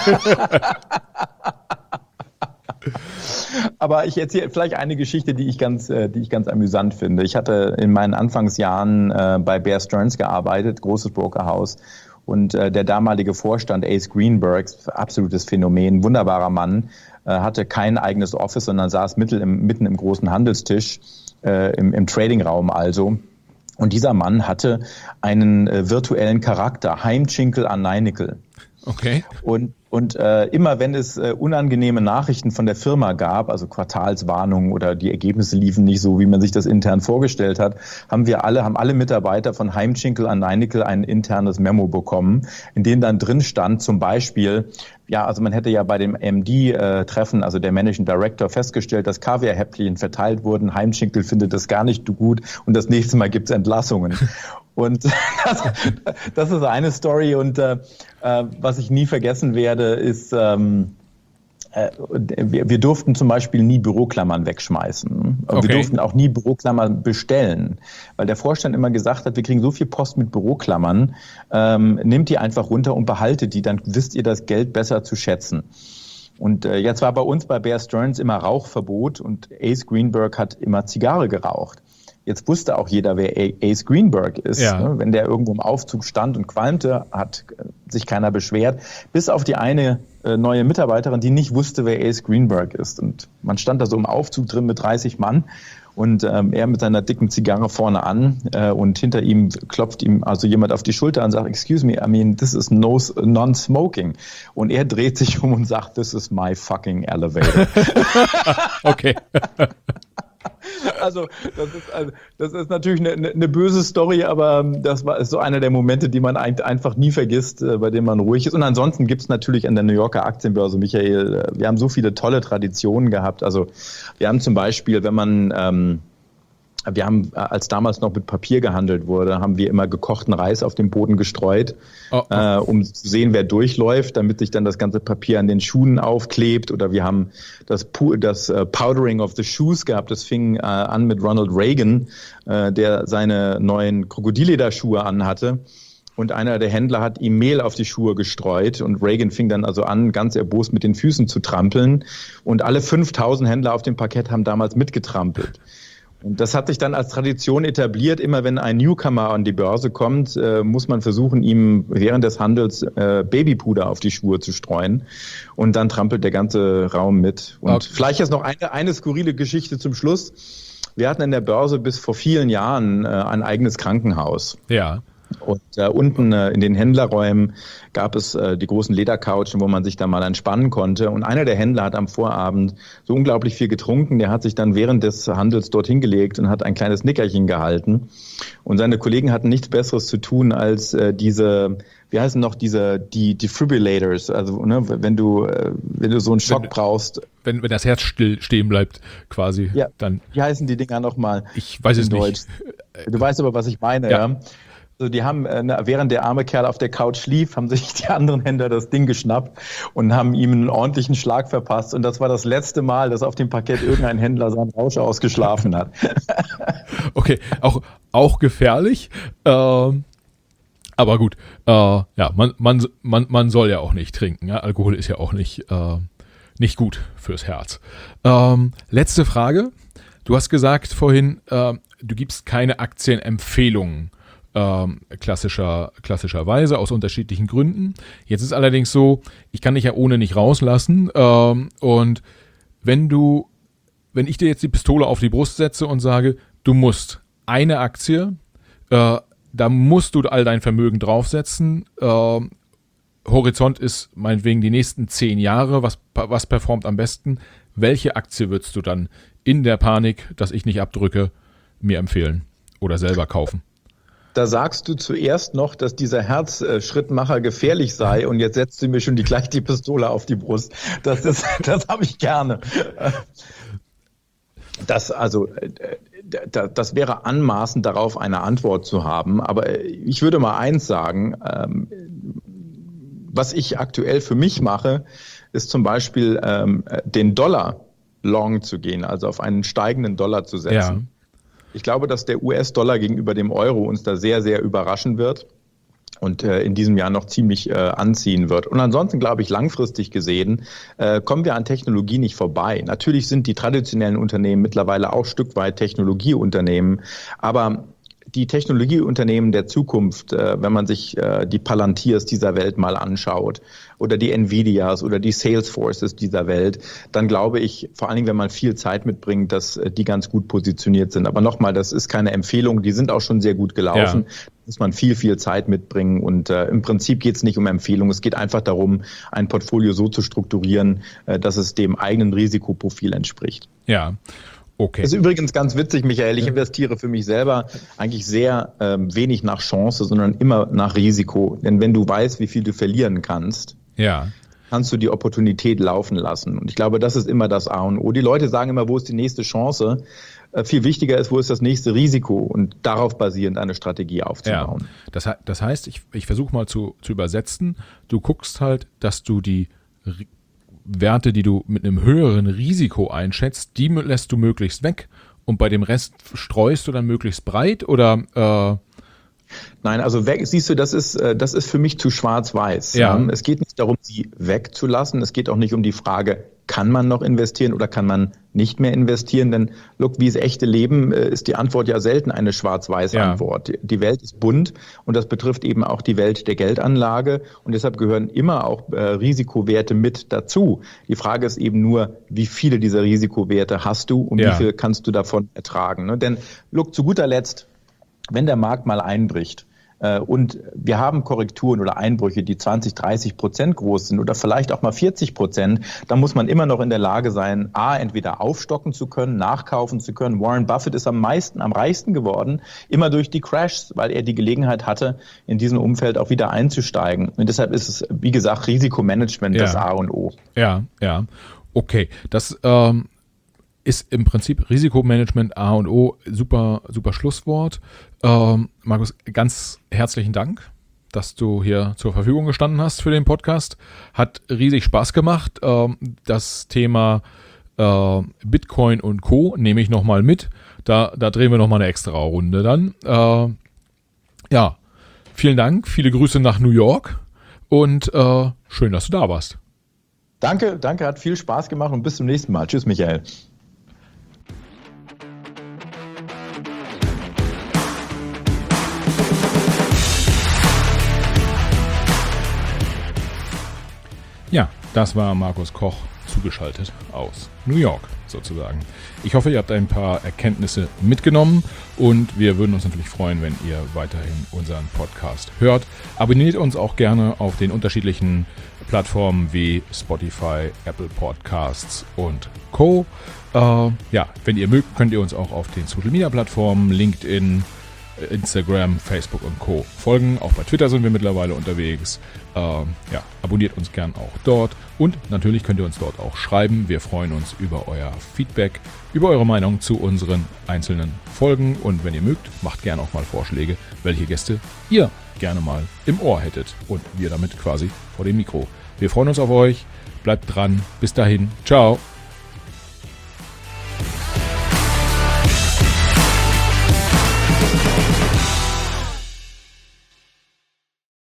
Aber ich erzähle vielleicht eine Geschichte, die ich ganz, die ich ganz amüsant finde. Ich hatte in meinen Anfangsjahren äh, bei Bear Stearns gearbeitet, großes Brokerhaus. Und äh, der damalige Vorstand, Ace Greenberg, absolutes Phänomen, wunderbarer Mann, äh, hatte kein eigenes Office, sondern saß mitten im, mitten im großen Handelstisch, äh, im, im Tradingraum also. Und dieser Mann hatte einen äh, virtuellen Charakter, Heimchinkel Arneinickel. Okay. Und, und äh, immer wenn es äh, unangenehme Nachrichten von der Firma gab, also Quartalswarnungen oder die Ergebnisse liefen nicht so, wie man sich das intern vorgestellt hat, haben wir alle, haben alle Mitarbeiter von Heimchinkel Arneinickel ein internes Memo bekommen, in dem dann drin stand, zum Beispiel, ja, also man hätte ja bei dem M D-Treffen, also der Managing Director, festgestellt, dass Kaviarhäppchen verteilt wurden. Heimchinkel findet das gar nicht gut und das nächste Mal gibt's Entlassungen. Und das, das ist eine Story. Und äh, was ich nie vergessen werde, ist, ähm, äh, wir, wir durften zum Beispiel nie Büroklammern wegschmeißen. Okay. Wir durften auch nie Büroklammern bestellen, weil der Vorstand immer gesagt hat, wir kriegen so viel Post mit Büroklammern, ähm, nehmt die einfach runter und behaltet die, dann wisst ihr das Geld besser zu schätzen. Und äh, jetzt war bei uns bei Bear Stearns immer Rauchverbot und Ace Greenberg hat immer Zigarre geraucht. Jetzt wusste auch jeder, wer Ace Greenberg ist. Ja. Ne? Wenn der irgendwo im Aufzug stand und qualmte, hat sich keiner beschwert. Bis auf die eine äh, neue Mitarbeiterin, die nicht wusste, wer Ace Greenberg ist. Und man stand da so im Aufzug drin mit dreißig Mann und ähm, er mit seiner dicken Zigarre vorne an äh, und hinter ihm klopft ihm also jemand auf die Schulter und sagt, excuse me, I mean, this is no, non-smoking. Und er dreht sich um und sagt, this is my fucking elevator. Okay. Also das ist, also das ist natürlich eine, eine böse Story, aber das war ist so einer der Momente, die man einfach nie vergisst, bei dem man ruhig ist. Und ansonsten gibt es natürlich an der New Yorker Aktienbörse, Michael, wir haben so viele tolle Traditionen gehabt. Also wir haben zum Beispiel, wenn man ähm, wir haben, als damals noch mit Papier gehandelt wurde, haben wir immer gekochten Reis auf den Boden gestreut, oh, oh. Äh, um zu sehen, wer durchläuft, damit sich dann das ganze Papier an den Schuhen aufklebt. Oder wir haben das, das uh, Powdering of the Shoes gehabt. Das fing äh, an mit Ronald Reagan, äh, der seine neuen Krokodillederschuhe anhatte. Und einer der Händler hat ihm Mehl auf die Schuhe gestreut und Reagan fing dann also an, ganz erbost mit den Füßen zu trampeln. Und alle fünftausend Händler auf dem Parkett haben damals mitgetrampelt. Und das hat sich dann als Tradition etabliert. Immer wenn ein Newcomer an die Börse kommt, äh, muss man versuchen, ihm während des Handels äh, Babypuder auf die Schuhe zu streuen. Und dann trampelt der ganze Raum mit. Und okay. Vielleicht jetzt noch eine, eine skurrile Geschichte zum Schluss. Wir hatten in der Börse bis vor vielen Jahren äh, ein eigenes Krankenhaus. Ja. Und äh, unten äh, in den Händlerräumen gab es äh, die großen Ledercouchen, wo man sich da mal entspannen konnte. Und einer der Händler hat am Vorabend so unglaublich viel getrunken. Der hat sich dann während des Handels dort hingelegt und hat ein kleines Nickerchen gehalten. Und seine Kollegen hatten nichts Besseres zu tun, als äh, diese, wie heißen noch diese, die Defibrillators. Also ne, wenn du, äh, wenn du so einen Schock wenn, brauchst. Wenn, wenn das Herz still stehen bleibt, quasi. Ja, dann. Wie heißen die Dinger nochmal? Ich weiß es Deutsch. nicht. Du weißt aber, was ich meine, ja. ja? Also die haben, während der arme Kerl auf der Couch schlief, haben sich die anderen Händler das Ding geschnappt und haben ihm einen ordentlichen Schlag verpasst. Und das war das letzte Mal, dass auf dem Parkett irgendein Händler seinen Rausch ausgeschlafen hat. Okay, auch, auch gefährlich. Ähm, aber gut, äh, ja, man, man, man, man soll ja auch nicht trinken. Ja? Alkohol ist ja auch nicht, äh, nicht gut fürs Herz. Ähm, letzte Frage. Du hast gesagt vorhin, äh, du gibst keine Aktienempfehlungen. Ähm, klassischer, klassischerweise aus unterschiedlichen Gründen. Jetzt ist allerdings so, ich kann dich ja ohne nicht rauslassen ähm, und wenn du, wenn ich dir jetzt die Pistole auf die Brust setze und sage, du musst eine Aktie, äh, da musst du all dein Vermögen draufsetzen, äh, Horizont ist meinetwegen die nächsten zehn Jahre, was, was performt am besten, welche Aktie würdest du dann in der Panik, dass ich nicht abdrücke, mir empfehlen oder selber kaufen? Da sagst du zuerst noch, dass dieser Herzschrittmacher gefährlich sei und jetzt setzt du mir schon die, gleich die Pistole auf die Brust. Das ist, das habe ich gerne. Das, also, das wäre anmaßend, darauf eine Antwort zu haben. Aber ich würde mal eins sagen, was ich aktuell für mich mache, ist zum Beispiel den Dollar long zu gehen, also auf einen steigenden Dollar zu setzen. Ja. Ich glaube, dass der U S-Dollar gegenüber dem Euro uns da sehr, sehr überraschen wird und äh, in diesem Jahr noch ziemlich äh, anziehen wird. Und ansonsten glaube ich, langfristig gesehen, äh, kommen wir an Technologie nicht vorbei. Natürlich sind die traditionellen Unternehmen mittlerweile auch ein Stück weit Technologieunternehmen, aber die Technologieunternehmen der Zukunft, äh, wenn man sich äh, die Palantirs dieser Welt mal anschaut oder die Nvidias oder die Salesforces dieser Welt, dann glaube ich, vor allen Dingen, wenn man viel Zeit mitbringt, dass äh, die ganz gut positioniert sind. Aber nochmal, das ist keine Empfehlung, die sind auch schon sehr gut gelaufen. Ja. Da muss man viel, viel Zeit mitbringen und äh, im Prinzip geht es nicht um Empfehlung, es geht einfach darum, ein Portfolio so zu strukturieren, äh, dass es dem eigenen Risikoprofil entspricht. Ja. Okay. Das ist übrigens ganz witzig, Michael. Ich investiere für mich selber eigentlich sehr ähm, wenig nach Chance, sondern immer nach Risiko. Denn wenn du weißt, wie viel du verlieren kannst, ja. kannst du die Opportunität laufen lassen. Und ich glaube, das ist immer das A und O. Die Leute sagen immer, wo ist die nächste Chance? Äh, viel wichtiger ist, wo ist das nächste Risiko? Und darauf basierend eine Strategie aufzubauen. Ja. Das, das heißt, ich, ich versuche mal zu, zu übersetzen. Du guckst halt, dass du die Werte, die du mit einem höheren Risiko einschätzt, die lässt du möglichst weg und bei dem Rest streust du dann möglichst breit oder? Äh Nein, also weg, siehst du, das ist, das ist für mich zu schwarz-weiß. Ja. Es geht nicht darum, sie wegzulassen. Es geht auch nicht um die Frage, kann man noch investieren oder kann man nicht mehr investieren? Denn, look, wie es echte Leben, ist die Antwort ja selten eine schwarz-weiß-Antwort. Ja. Die Welt ist bunt und das betrifft eben auch die Welt der Geldanlage und deshalb gehören immer auch äh, Risikowerte mit dazu. Die Frage ist eben nur, wie viele dieser Risikowerte hast du und ja. wie viel kannst du davon ertragen? Ne? Denn, look, zu guter Letzt, wenn der Markt mal einbricht äh, und wir haben Korrekturen oder Einbrüche, die zwanzig, dreißig Prozent groß sind oder vielleicht auch mal vierzig Prozent, dann muss man immer noch in der Lage sein, A, entweder aufstocken zu können, nachkaufen zu können. Warren Buffett ist am meisten, am reichsten geworden, immer durch die Crashs, weil er die Gelegenheit hatte, in diesem Umfeld auch wieder einzusteigen. Und deshalb ist es, wie gesagt, Risikomanagement ja. das A und O. Ja, ja. Okay, das ähm ist im Prinzip Risikomanagement A und O, super, super Schlusswort. Ähm, Markus, ganz herzlichen Dank, dass du hier zur Verfügung gestanden hast für den Podcast. Hat riesig Spaß gemacht. Ähm, das Thema äh, Bitcoin und Co. nehme ich nochmal mit. Da, da drehen wir nochmal eine extra Runde dann. Äh, ja, vielen Dank, viele Grüße nach New York und äh, schön, dass du da warst. Danke, danke, hat viel Spaß gemacht und bis zum nächsten Mal. Tschüss, Michael. Ja, das war Markus Koch, zugeschaltet aus New York sozusagen. Ich hoffe, ihr habt ein paar Erkenntnisse mitgenommen und wir würden uns natürlich freuen, wenn ihr weiterhin unseren Podcast hört. Abonniert uns auch gerne auf den unterschiedlichen Plattformen wie Spotify, Apple Podcasts und Co. Äh, ja, wenn ihr mögt, könnt ihr uns auch auf den Social Media Plattformen LinkedIn, Instagram, Facebook und Co. folgen. Auch bei Twitter sind wir mittlerweile unterwegs. Ähm, ja, abonniert uns gern auch dort. Und natürlich könnt ihr uns dort auch schreiben. Wir freuen uns über euer Feedback, über eure Meinung zu unseren einzelnen Folgen. Und wenn ihr mögt, macht gerne auch mal Vorschläge, welche Gäste ihr gerne mal im Ohr hättet. Und wir damit quasi vor dem Mikro. Wir freuen uns auf euch. Bleibt dran. Bis dahin. Ciao.